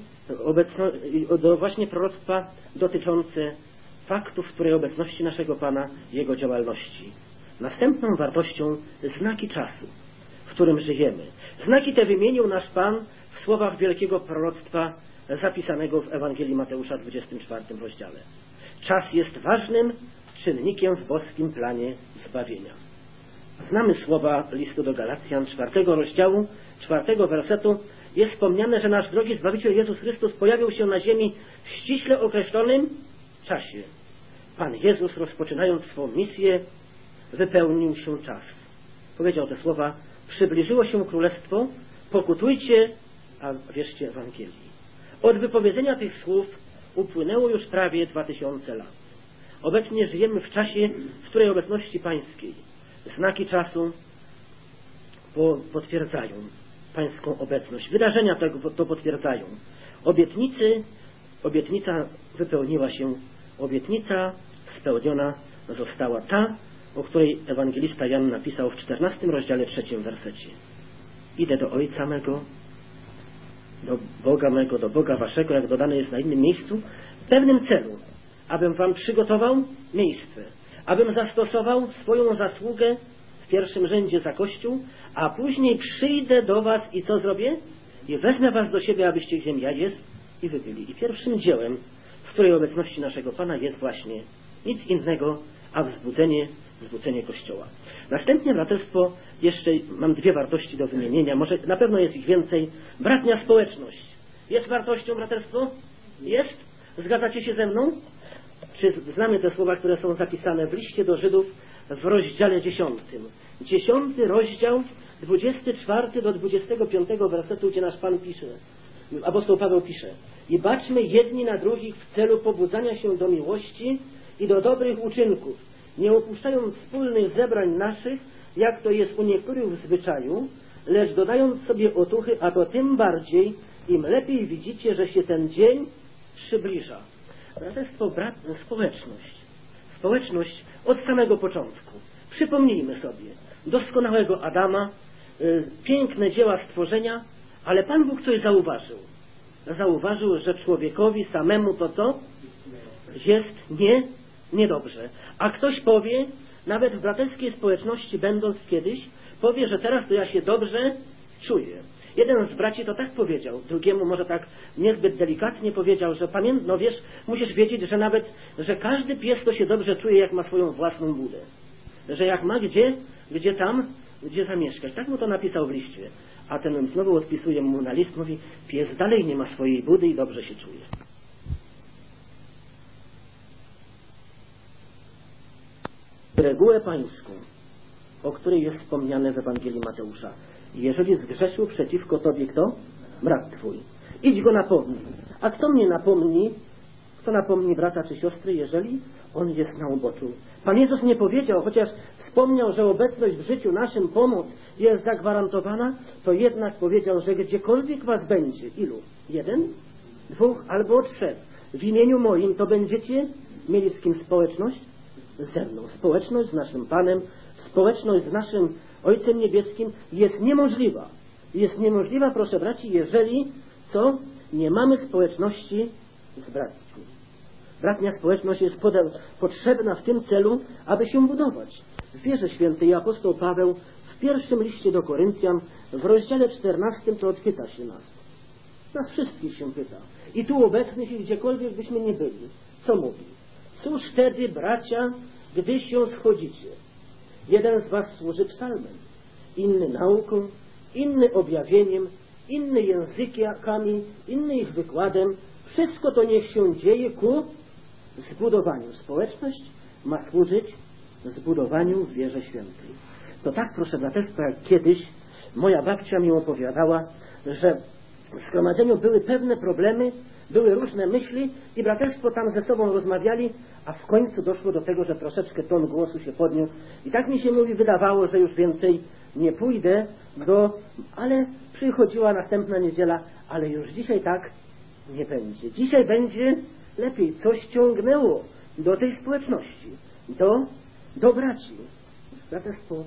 właśnie proroctwa dotyczące faktów, w której obecności naszego Pana, Jego działalności. Następną wartością znaki czasu, w którym żyjemy. Znaki te wymienił nasz Pan w słowach wielkiego proroctwa zapisanego w Ewangelii Mateusza 24 rozdziale. Czas jest ważnym czynnikiem w boskim planie zbawienia. Znamy słowa listu do Galacjan 4 rozdziału, 4 wersetu. Jest wspomniane, że nasz drogi Zbawiciel Jezus Chrystus pojawił się na ziemi w ściśle określonym czasie. Pan Jezus, rozpoczynając swą misję, wypełnił się czas. Powiedział te słowa: przybliżyło się królestwo, pokutujcie, a wierzcie Ewangelii. Od wypowiedzenia tych słów upłynęło już prawie 2000 lat. Obecnie żyjemy w czasie, w której obecności Pańskiej znaki czasu potwierdzają Pańską obecność. Wydarzenia to potwierdzają. Obietnica wypełniła się. Obietnica spełniona została ta, o której ewangelista Jan napisał w 14 rozdziale 3 wersecie. Idę do Ojca mego, do Boga waszego, jak dodane jest na innym miejscu, w pewnym celu, abym wam przygotował miejsce, abym zastosował swoją zasługę w pierwszym rzędzie za Kościół, a później przyjdę do was i co zrobię? I wezmę was do siebie, abyście gdziem ja jest i wy byli. I pierwszym dziełem, w której obecności naszego Pana jest właśnie nic innego, a wzbudzenie Kościoła. Następnie braterstwo, jeszcze mam dwie wartości do wymienienia, może na pewno jest ich więcej. Bratnia społeczność. Jest wartością braterstwo? Jest? Zgadzacie się ze mną? Czy znamy te słowa, które są zapisane w liście do Żydów w rozdziale 10. 10 rozdział, 24 do 25 wersetu, gdzie nasz Pan pisze, apostoł Paweł pisze: i baczmy jedni na drugich w celu pobudzania się do miłości i do dobrych uczynków, nie opuszczając wspólnych zebrań naszych, jak to jest u niektórych w zwyczaju, lecz dodając sobie otuchy, a to tym bardziej, im lepiej widzicie, że się ten dzień przybliża. Braterstwo, społeczność od samego początku. Przypomnijmy sobie doskonałego Adama, piękne dzieła stworzenia, ale Pan Bóg coś zauważył. Zauważył, że człowiekowi samemu to co? Jest niedobrze. A ktoś powie, nawet w braterskiej społeczności będąc kiedyś, powie, że teraz to ja się dobrze czuję. Jeden z braci to tak powiedział, drugiemu może tak niezbyt delikatnie powiedział, że no wiesz, musisz wiedzieć, że każdy pies to się dobrze czuje, jak ma swoją własną budę. Że jak ma gdzie zamieszkać. Tak mu to napisał w liście. A ten znowu odpisuje mu na list, mówi, pies dalej nie ma swojej budy i dobrze się czuje. Regułę pańską, o której jest wspomniane w Ewangelii Mateusza. Jeżeli zgrzeszył przeciwko tobie kto? Brat twój. Idź go napomnij. A kto mnie napomni? Kto napomni brata czy siostry, jeżeli on jest na uboczu? Pan Jezus nie powiedział, chociaż wspomniał, że obecność w życiu naszym, pomoc jest zagwarantowana, to jednak powiedział, że gdziekolwiek was będzie, ilu? 1, 2 albo 3 w imieniu moim, to będziecie mieli z kim społeczność? Ze mną. Społeczność z naszym Panem, społeczność z naszym Ojcem Niebieskim jest niemożliwa. Jest niemożliwa, proszę braci, jeżeli nie mamy społeczności z braćmi. Bratnia społeczność jest potrzebna w tym celu, aby się budować. W wierze świętej apostoł Paweł w pierwszym liście do Koryntian w rozdziale 14 to odpyta się nas. Nas wszystkich się pyta. I tu obecnych i gdziekolwiek byśmy nie byli. Co mówi? Cóż wtedy, bracia, gdy się schodzicie? Jeden z was służy psalmem, inny nauką, inny objawieniem, inny językami, inny ich wykładem. Wszystko to niech się dzieje ku zbudowaniu. Społeczność ma służyć zbudowaniu w wierze świętej. To tak, proszę braterstwa, jak kiedyś moja babcia mi opowiadała, że w zgromadzeniu były pewne problemy, były różne myśli i braterstwo tam ze sobą rozmawiali, a w końcu doszło do tego, że troszeczkę ton głosu się podniósł. I tak mi się wydawało, że już więcej nie pójdę ale przychodziła następna niedziela, ale już dzisiaj tak nie będzie. Dzisiaj będzie lepiej. Coś ciągnęło do tej społeczności, do braci. Braterstwo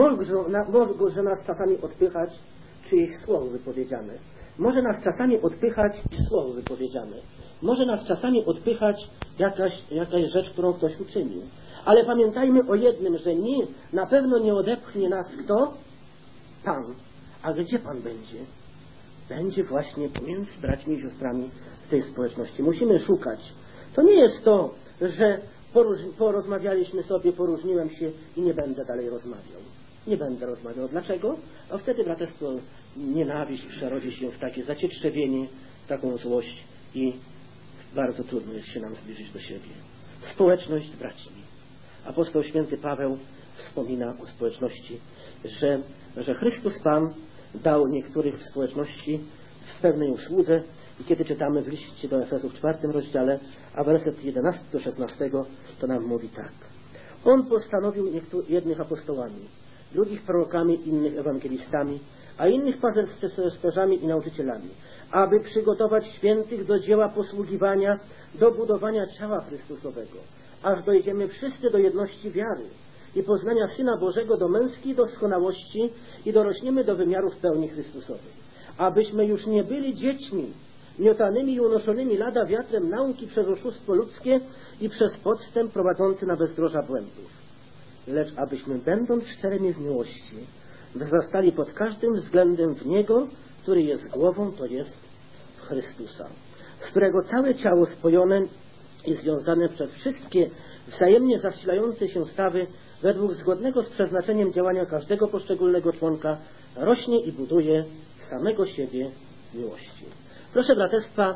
może nas czasami odpychać czyjeś słowo wypowiedziane. Może nas czasami odpychać słowo wypowiedziane. Może nas czasami odpychać jakaś rzecz, którą ktoś uczynił. Ale pamiętajmy o jednym, że na pewno nie odepchnie nas kto? Pan. A gdzie Pan będzie? Będzie właśnie pomiędzy braćmi i siostrami w tej społeczności. Musimy szukać. To nie jest to, że porozmawialiśmy sobie, poróżniłem się i nie będę dalej rozmawiał. Nie będę rozmawiał. Dlaczego? A wtedy braterstwo nienawiść przerodzi się w takie zacietrzewienie, w taką złość i bardzo trudno jest się nam zbliżyć do siebie. Społeczność z braćmi. Apostoł święty Paweł wspomina o społeczności, że Chrystus Pan dał niektórych w społeczności w pewnej usłudze I kiedy czytamy w liście do Efezów w 4 rozdziale, a werset 11 do 16, to nam mówi tak. On postanowił jednych apostołami, drugich prorokami, innych ewangelistami, a innych pasterzami i nauczycielami, aby przygotować świętych do dzieła posługiwania, do budowania ciała Chrystusowego, aż dojdziemy wszyscy do jedności wiary i poznania Syna Bożego, do męskiej doskonałości i dorośniemy do wymiarów pełni Chrystusowej. Abyśmy już nie byli dziećmi, miotanymi i unoszonymi lada wiatrem nauki przez oszustwo ludzkie i przez podstęp prowadzący na bezdroża błędów. Lecz abyśmy, będąc szczerymi w miłości, wzrastali pod każdym względem w Niego, który jest głową, to jest w Chrystusa, z którego całe ciało spojone i związane przez wszystkie wzajemnie zasilające się stawy według zgodnego z przeznaczeniem działania każdego poszczególnego członka rośnie i buduje samego siebie w miłości. Proszę braterstwa,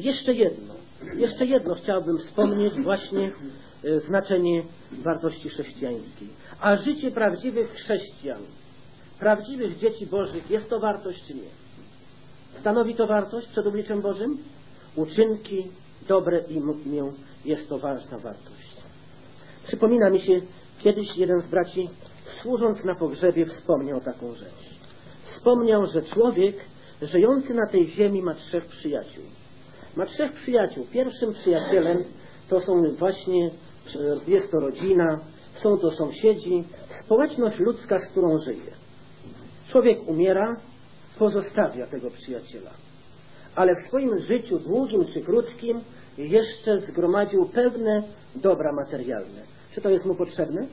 jeszcze jedno chciałbym wspomnieć właśnie znaczenie wartości chrześcijańskiej. A życie prawdziwych chrześcijan, prawdziwych dzieci Bożych, jest to wartość czy nie? Stanowi to wartość przed obliczem Bożym? Uczynki dobre imię, jest to ważna wartość. Przypomina mi się, kiedyś jeden z braci, służąc na pogrzebie, wspomniał taką rzecz. Wspomniał, że człowiek żyjący na tej ziemi ma 3 przyjaciół. Ma 3 przyjaciół. Pierwszym przyjacielem to są właśnie, jest to rodzina, są to sąsiedzi, społeczność ludzka, z którą żyje. Człowiek umiera, pozostawia tego przyjaciela. Ale w swoim życiu, długim czy krótkim, jeszcze zgromadził pewne dobra materialne. Czy to jest mu potrzebne?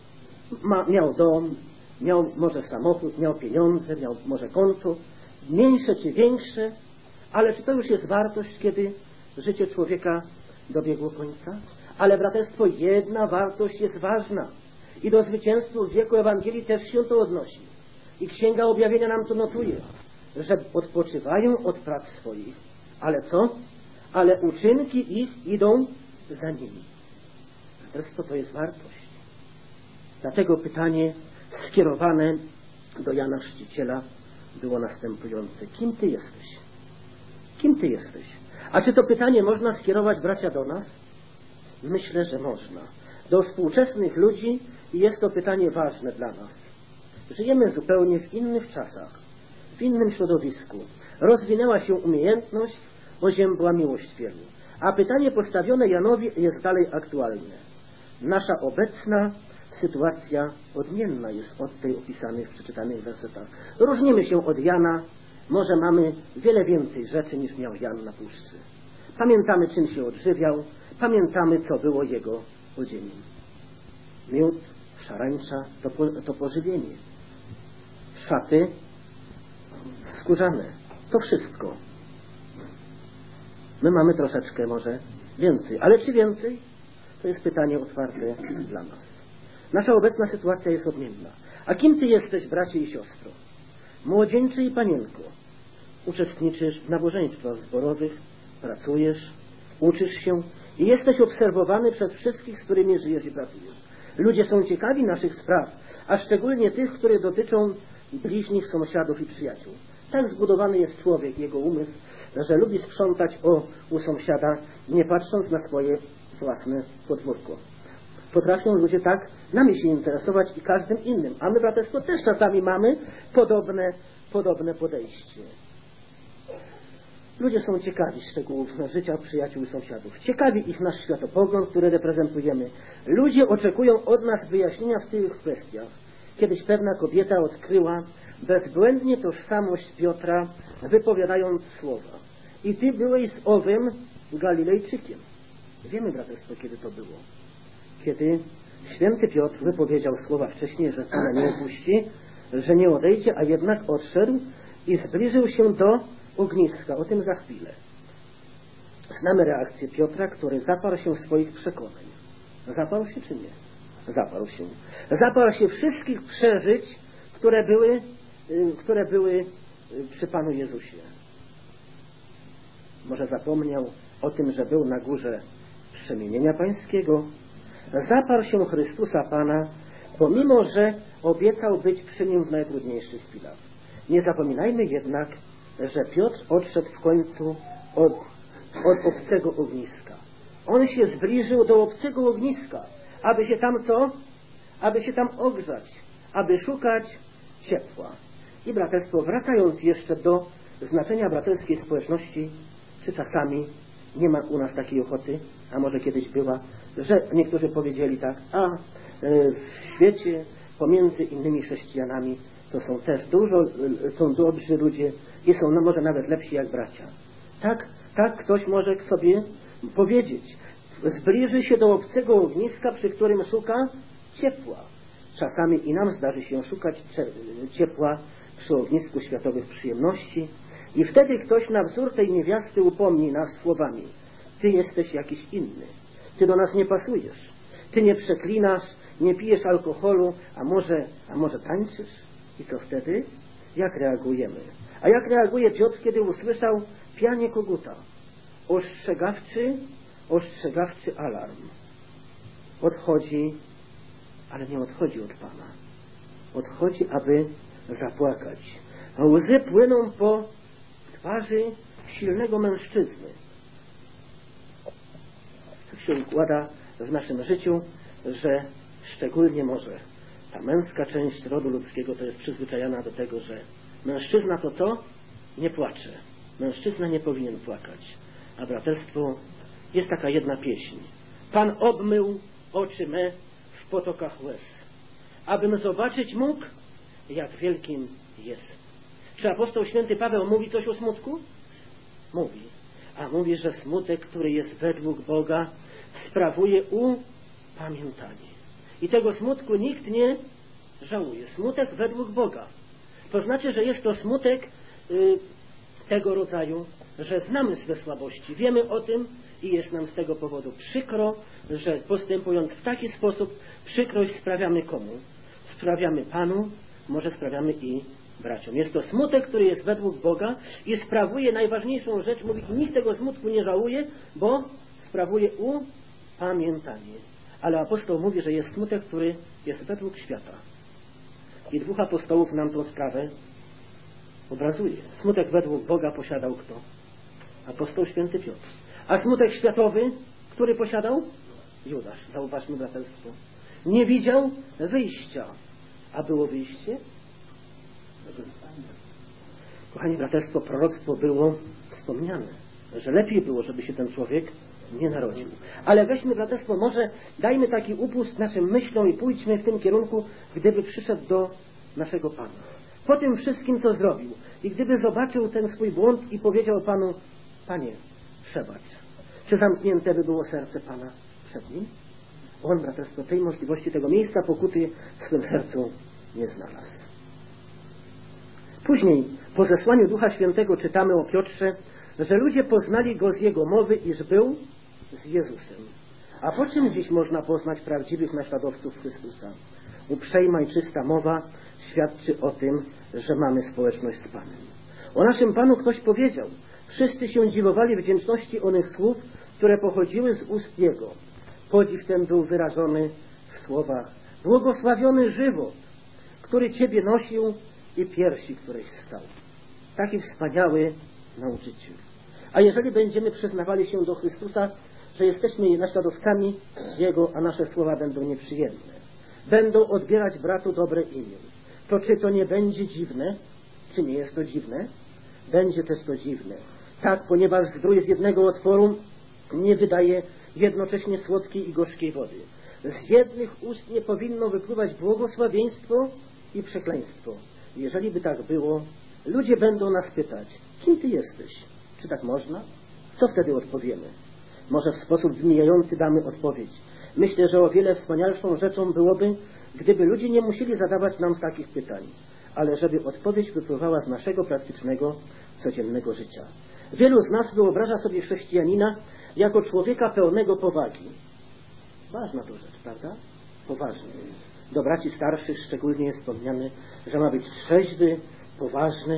Miał dom, miał może samochód, miał pieniądze, miał może konto, mniejsze czy większe, ale czy to już jest wartość, kiedy życie człowieka dobiegło końca? Ale braterstwo, jedna wartość jest ważna i do zwycięstwa w wieku Ewangelii też się to odnosi. I Księga Objawienia nam to notuje, że odpoczywają od prac swoich. Ale co? Ale uczynki ich idą za nimi. Braterstwo, to jest wartość. Dlatego pytanie skierowane do Jana Chrzciciela było następujące. Kim Ty jesteś? Kim Ty jesteś? A czy to pytanie można skierować, bracia, do nas? Myślę, że można. Do współczesnych ludzi i jest to pytanie ważne dla nas. Żyjemy zupełnie w innych czasach, w innym środowisku. Rozwinęła się umiejętność, oziębła miłość wielu. A pytanie postawione Janowi jest dalej aktualne. Nasza obecna sytuacja odmienna jest od tej opisanych w przeczytanych wersetach. Różnimy się od Jana, może mamy wiele więcej rzeczy niż miał Jan na puszczy. Pamiętamy, czym się odżywiał, pamiętamy, co było jego odzieniem. Miód, szarańcza to pożywienie. Szaty skórzane. To wszystko. My mamy troszeczkę może więcej. Ale czy więcej? To jest pytanie otwarte dla nas. Nasza obecna sytuacja jest odmienna. A kim Ty jesteś, bracie i siostro? Młodzieńcze i panienko. Uczestniczysz w nabożeństwach zborowych, pracujesz, uczysz się i jesteś obserwowany przez wszystkich, z którymi żyjesz i pracujesz. Ludzie są ciekawi naszych spraw, a szczególnie tych, które dotyczą bliźnich, sąsiadów i przyjaciół. Tak zbudowany jest człowiek, jego umysł, że lubi sprzątać u sąsiada, nie patrząc na swoje własne podwórko. Potrafią ludzie tak nami się interesować i każdym innym. A my, braterstwo, też czasami mamy podobne podejście. Ludzie są ciekawi szczegółów życia przyjaciół i sąsiadów. Ciekawi ich nasz światopogląd, który reprezentujemy. Ludzie oczekują od nas wyjaśnienia w tych kwestiach. Kiedyś pewna kobieta odkryła bezbłędnie tożsamość Piotra, wypowiadając słowa. I Ty byłeś z owym Galilejczykiem. Wiemy, braterstwo, kiedy to było. Kiedy święty Piotr wypowiedział słowa wcześniej, że Pana nie opuści, że nie odejdzie, a jednak odszedł i zbliżył się do ogniska. O tym za chwilę. Znamy reakcję Piotra, który zaparł się swoich przekonań. Zaparł się czy nie? Zaparł się. Zaparł się wszystkich przeżyć, które były przy Panu Jezusie. Może zapomniał o tym, że był na górze przemienienia pańskiego. Zaparł się Chrystusa Pana, pomimo że obiecał być przy Nim w najtrudniejszych chwilach. Nie zapominajmy jednak, że Piotr odszedł w końcu od obcego ogniska. On się zbliżył do obcego ogniska, aby się tam co? Aby się tam ogrzać, aby szukać ciepła. I braterstwo, wracając jeszcze do znaczenia braterskiej społeczności, czy czasami nie ma u nas takiej ochoty, a może kiedyś była, że niektórzy powiedzieli tak, w świecie pomiędzy innymi chrześcijanami to są też są dobrzy ludzie i są może nawet lepsi jak bracia. Tak ktoś może sobie powiedzieć. Zbliży się do obcego ogniska, przy którym szuka ciepła. Czasami i nam zdarzy się szukać ciepła przy ognisku światowych przyjemności i wtedy ktoś na wzór tej niewiasty upomni nas słowami: ty jesteś jakiś inny, ty do nas nie pasujesz, ty nie przeklinasz, nie pijesz alkoholu, a może tańczysz? I co wtedy? Jak reagujemy? A jak reaguje Piotr, kiedy usłyszał pianie koguta? Ostrzegawczy alarm. Odchodzi, ale nie odchodzi od Pana. Odchodzi, aby zapłakać. A łzy płyną po twarzy silnego mężczyzny. Tak się układa w naszym życiu, że szczególnie może ta męska część rodu ludzkiego to jest przyzwyczajona do tego, że mężczyzna to co? Nie płacze. Mężczyzna nie powinien płakać. A braterstwo, jest taka jedna pieśń. Pan obmył oczy me w potokach łez, abym zobaczyć mógł, jak wielkim jest. Czy apostoł święty Paweł mówi coś o smutku? Mówi. A mówi, że smutek, który jest według Boga, sprawuje upamiętanie. I tego smutku nikt nie żałuje. Smutek według Boga. To znaczy, że jest to smutek tego rodzaju, że znamy swe słabości, wiemy o tym i jest nam z tego powodu przykro, że postępując w taki sposób przykrość sprawiamy komu? Sprawiamy Panu, może sprawiamy i braciom. Jest to smutek, który jest według Boga i sprawuje najważniejszą rzecz, mówi, nikt tego smutku nie żałuje, bo sprawuje upamiętanie. Ale apostoł mówi, że jest smutek, który jest według świata. I dwóch apostołów nam tą sprawę obrazuje. Smutek według Boga posiadał kto? Apostoł święty Piotr. A smutek światowy, który posiadał? Judasz. Zauważmy, braterstwo. Nie widział wyjścia. A było wyjście? Kochani, braterstwo, proroctwo było wspomniane, że lepiej było, żeby się ten człowiek nie narodził. Ale weźmy, braterstwo, może dajmy taki upust naszym myślom i pójdźmy w tym kierunku, gdyby przyszedł do naszego Pana. Po tym wszystkim, co zrobił. I gdyby zobaczył ten swój błąd i powiedział Panu: Panie, przebacz. Czy zamknięte by było serce Pana przed nim? On, braterstwo, tej możliwości, tego miejsca pokuty w swym sercu nie znalazł. Później, po zesłaniu Ducha Świętego, czytamy o Piotrze, że ludzie poznali go z jego mowy, iż był z Jezusem. A po czym dziś można poznać prawdziwych naśladowców Chrystusa? Uprzejma i czysta mowa świadczy o tym, że mamy społeczność z Panem. O naszym Panu ktoś powiedział: wszyscy się dziwowali wdzięczności onych słów, które pochodziły z ust Jego. Podziw ten był wyrażony w słowach: błogosławiony żywot, który Ciebie nosił, i piersi, któreś stał. Taki wspaniały nauczyciel. A jeżeli będziemy przyznawali się do Chrystusa, że jesteśmy naśladowcami Jego, a nasze słowa będą nieprzyjemne, będą odbierać bratu dobre imię, to czy to nie będzie dziwne? Czy nie jest to dziwne? Będzie też to dziwne. Tak, ponieważ zdrój z jednego otworu nie wydaje jednocześnie słodkiej i gorzkiej wody. Z jednych ust nie powinno wypływać błogosławieństwo i przekleństwo. Jeżeli by tak było, ludzie będą nas pytać: kim Ty jesteś? Czy tak można? Co wtedy odpowiemy? Może w sposób wymijający damy odpowiedź. Myślę, że o wiele wspanialszą rzeczą byłoby, gdyby ludzie nie musieli zadawać nam takich pytań, ale żeby odpowiedź wypływała z naszego praktycznego, codziennego życia. Wielu z nas wyobraża sobie chrześcijanina jako człowieka pełnego powagi. Ważna to rzecz, prawda? Poważny. Do braci starszych szczególnie jest wspomniane, że ma być trzeźwy, poważny,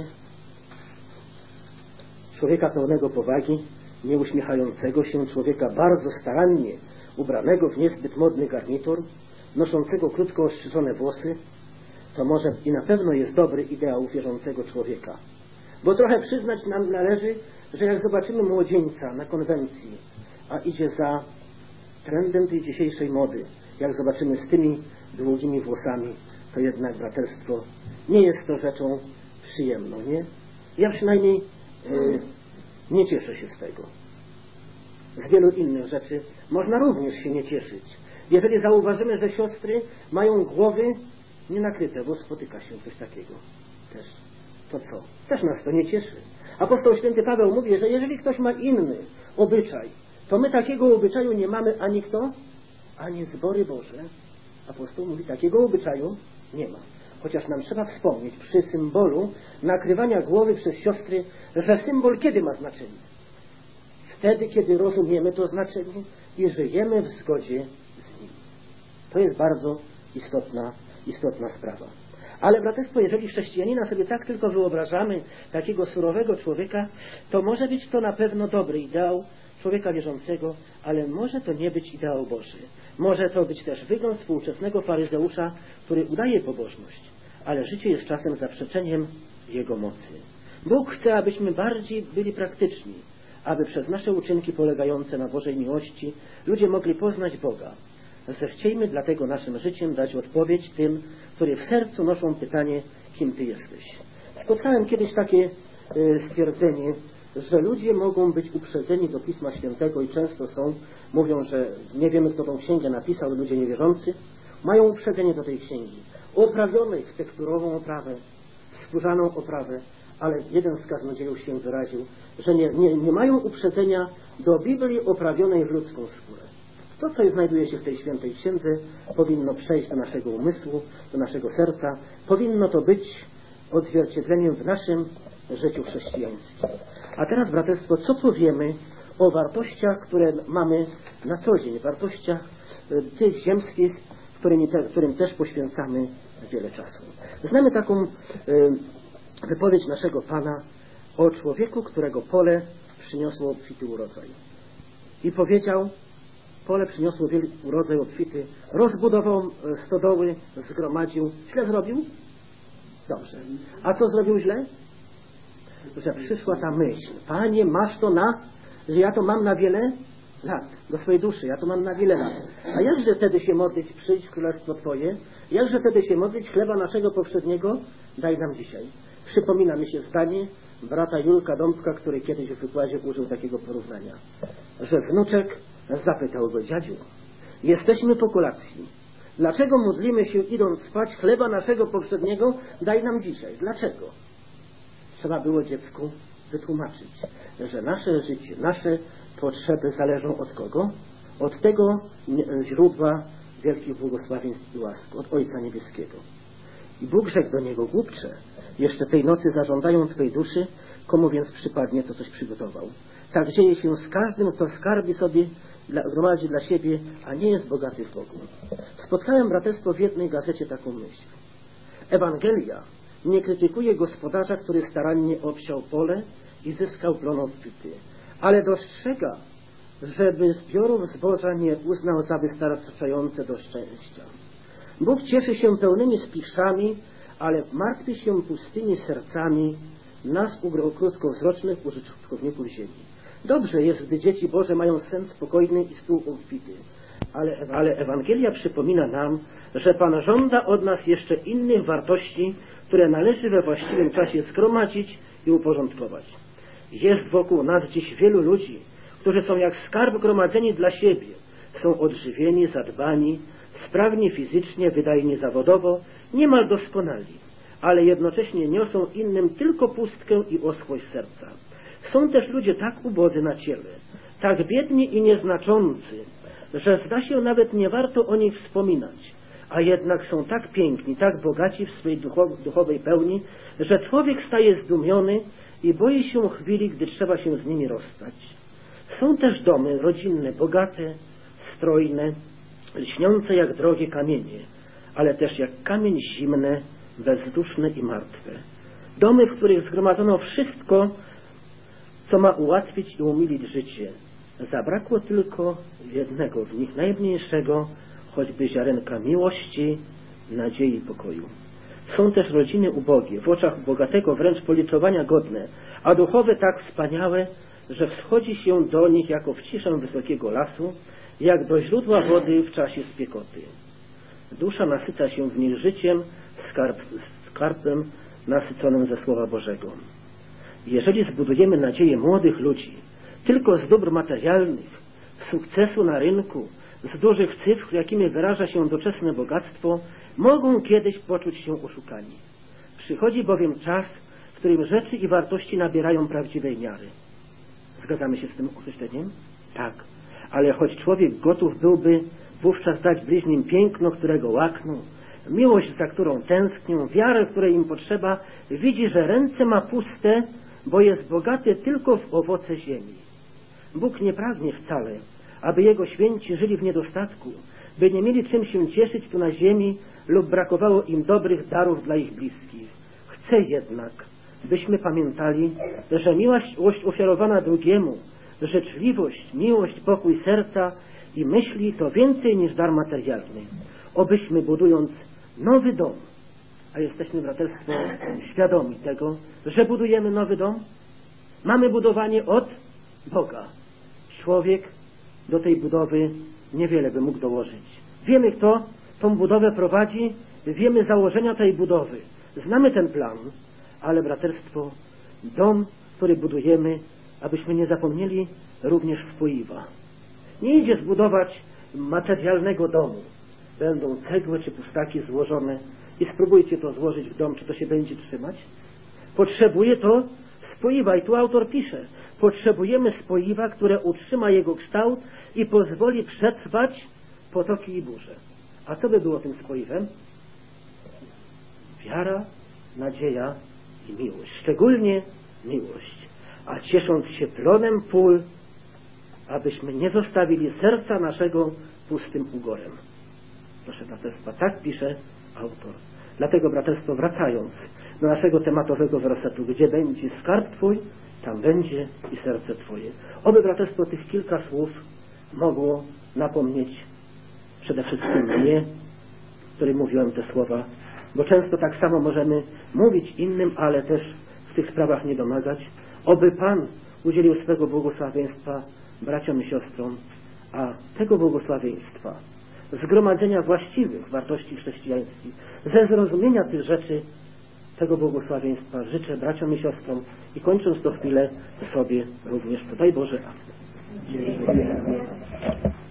człowieka pełnego powagi, nie uśmiechającego się, człowieka bardzo starannie ubranego w niezbyt modny garnitur, noszącego krótko ostrzyżone włosy. To może i na pewno jest dobry ideał wierzącego człowieka. Bo trochę przyznać nam należy, że jak zobaczymy młodzieńca na konwencji, a idzie za trendem tej dzisiejszej mody, jak zobaczymy z tymi długimi włosami, to jednak braterstwo nie jest to rzeczą przyjemną, nie? Ja przynajmniej nie cieszę się z tego. Z wielu innych rzeczy można również się nie cieszyć. Jeżeli zauważymy, że siostry mają głowy nie nakryte, bo spotyka się coś takiego też. To co? Też nas to nie cieszy. Apostoł święty Paweł mówi, że jeżeli ktoś ma inny obyczaj, to my takiego obyczaju nie mamy ani kto? Ani zbory Boże. Apostoł mówi, takiego obyczaju nie ma. Chociaż nam trzeba wspomnieć przy symbolu nakrywania głowy przez siostry, że symbol kiedy ma znaczenie? Wtedy, kiedy rozumiemy to znaczenie i żyjemy w zgodzie z nim. To jest bardzo istotna sprawa. Ale braterstwo, jeżeli chrześcijanina sobie tak tylko wyobrażamy, takiego surowego człowieka, to może być to na pewno dobry ideał człowieka wierzącego, ale może to nie być ideał Boży. Może to być też wygląd współczesnego faryzeusza, który udaje pobożność, ale życie jest czasem zaprzeczeniem jego mocy. Bóg chce, abyśmy bardziej byli praktyczni, aby przez nasze uczynki polegające na Bożej miłości ludzie mogli poznać Boga. Zechciejmy dlatego naszym życiem dać odpowiedź tym, którzy w sercu noszą pytanie, kim Ty jesteś. Spotkałem kiedyś takie stwierdzenie, że ludzie mogą być uprzedzeni do Pisma Świętego i często mówią, że nie wiemy, kto tą księgę napisał, ludzie niewierzący, mają uprzedzenie do tej księgi, oprawionej w tekturową oprawę, w skórzaną oprawę, ale jeden z kaznodziejów się wyraził, że nie mają uprzedzenia do Biblii oprawionej w ludzką skórę. To, co znajduje się w tej świętej księdze, powinno przejść do naszego umysłu, do naszego serca. Powinno to być odzwierciedleniem w naszym życiu chrześcijańskim. A teraz, braterstwo, co powiemy o wartościach, które mamy na co dzień, wartościach tych ziemskich, którym też poświęcamy wiele czasu. Znamy taką wypowiedź naszego Pana o człowieku, którego pole przyniosło obfity urodzaj. I powiedział, pole przyniosło wielki urodzaj obfity, rozbudował stodoły, zgromadził. Źle zrobił? Dobrze. A co zrobił źle? Że przyszła ta myśl. Panie, masz to że ja to mam na wiele lat. Do swojej duszy, ja to mam na wiele lat. A jakże wtedy się modlić, przyjdź w królestwo Twoje? Jakże wtedy się modlić, chleba naszego powszedniego daj nam dzisiaj? Przypomina mi się zdanie brata Julka Dąbka, który kiedyś w wykładzie użył takiego porównania, że wnuczek zapytał go, dziadziu, jesteśmy po kolacji. Dlaczego modlimy się idąc spać, chleba naszego powszedniego daj nam dzisiaj? Dlaczego? Trzeba było dziecku wytłumaczyć, że nasze życie, nasze potrzeby zależą od kogo? Od tego źródła wielkich błogosławieństw i łask, od Ojca Niebieskiego. I Bóg rzekł do niego, głupcze, jeszcze tej nocy zażądają Twojej duszy, komu więc przypadnie, to coś przygotował. Tak dzieje się z każdym, kto skarbi sobie, gromadzi dla siebie, a nie jest bogaty w Bogu. Spotkałem, braterstwo, w jednej gazecie taką myśl. Ewangelia nie krytykuje gospodarza, który starannie obsiał pole i zyskał plon obfity, ale dostrzega, żeby zbiorów zboża nie uznał za wystarczające do szczęścia. Bóg cieszy się pełnymi spichrzami, ale martwi się pustymi sercami nas, krótkowzrocznych użytkowników ziemi. Dobrze jest, gdy dzieci Boże mają sen spokojny i stół obfity, ale Ewangelia przypomina nam, że Pan żąda od nas jeszcze innych wartości, które należy we właściwym czasie zgromadzić i uporządkować. Jest wokół nas dziś wielu ludzi, którzy są jak skarb gromadzeni dla siebie, są odżywieni, zadbani, sprawni fizycznie, wydajni zawodowo, niemal doskonali, ale jednocześnie niosą innym tylko pustkę i oschłość serca. Są też ludzie tak ubodzy na ciele, tak biedni i nieznaczący, że zda się nawet nie warto o nich wspominać, a jednak są tak piękni, tak bogaci w swojej duchowej pełni, że człowiek staje zdumiony i boi się chwili, gdy trzeba się z nimi rozstać. Są też domy rodzinne, bogate, strojne, lśniące jak drogie kamienie, ale też jak kamień zimne, bezduszne i martwe. Domy, w których zgromadzono wszystko, co ma ułatwić i umilić życie. Zabrakło tylko jednego w nich, najmniejszego, choćby ziarenka miłości, nadziei i pokoju. Są też rodziny ubogie, w oczach bogatego wręcz policzowania godne, a duchowe tak wspaniałe, że wschodzi się do nich jako w ciszę wysokiego lasu, jak do źródła wody w czasie spiekoty. Dusza nasyca się w nich życiem, skarbem nasyconym ze Słowa Bożego. Jeżeli zbudujemy nadzieję młodych ludzi tylko z dóbr materialnych, sukcesu na rynku, z dużych cyfr, jakimi wyraża się doczesne bogactwo, mogą kiedyś poczuć się oszukani. Przychodzi bowiem czas, w którym rzeczy i wartości nabierają prawdziwej miary. Zgadzamy się z tym określeniem? Tak. Ale choć człowiek gotów byłby wówczas dać bliźnim piękno, którego łakną, miłość, za którą tęsknią, wiarę, której im potrzeba, widzi, że ręce ma puste, bo jest bogaty tylko w owoce ziemi. Bóg nie pragnie wcale, aby Jego święci żyli w niedostatku, by nie mieli czym się cieszyć tu na ziemi lub brakowało im dobrych darów dla ich bliskich. Chce jednak, byśmy pamiętali, że miłość ofiarowana drugiemu, życzliwość, miłość, pokój serca i myśli to więcej niż dar materialny. Obyśmy budując nowy dom, a jesteśmy, braterstwo, świadomi tego, że budujemy nowy dom, mamy budowanie od Boga. Człowiek do tej budowy niewiele by mógł dołożyć. Wiemy, kto tą budowę prowadzi, wiemy założenia tej budowy, znamy ten plan, ale braterstwo, dom, który budujemy, abyśmy nie zapomnieli również spoiwa. Nie idzie zbudować materialnego domu. Będą cegły czy pustaki złożone i spróbujcie to złożyć w dom, czy to się będzie trzymać. Potrzebuje to spoiwa i tu autor pisze, potrzebujemy spoiwa, które utrzyma jego kształt i pozwoli przetrwać potoki i burze. A co by było tym spoiwem? Wiara, nadzieja i miłość. Szczególnie miłość. A ciesząc się plonem pól, abyśmy nie zostawili serca naszego pustym ugorem. Proszę braterstwa, tak pisze autor. Dlatego, braterstwo, wracając do naszego tematowego wersetu, gdzie będzie skarb Twój, tam będzie i serce Twoje. Oby, braterstwo, tych kilka słów mogło napomnieć przede wszystkim mnie, który mówiłem te słowa, bo często tak samo możemy mówić innym, ale też w tych sprawach nie domagać. Oby Pan udzielił swego błogosławieństwa braciom i siostrom, a tego błogosławieństwa, zgromadzenia właściwych wartości chrześcijańskich, ze zrozumienia tych rzeczy, tego błogosławieństwa życzę braciom i siostrom i kończąc to chwilę sobie również. Daj Boże, amen.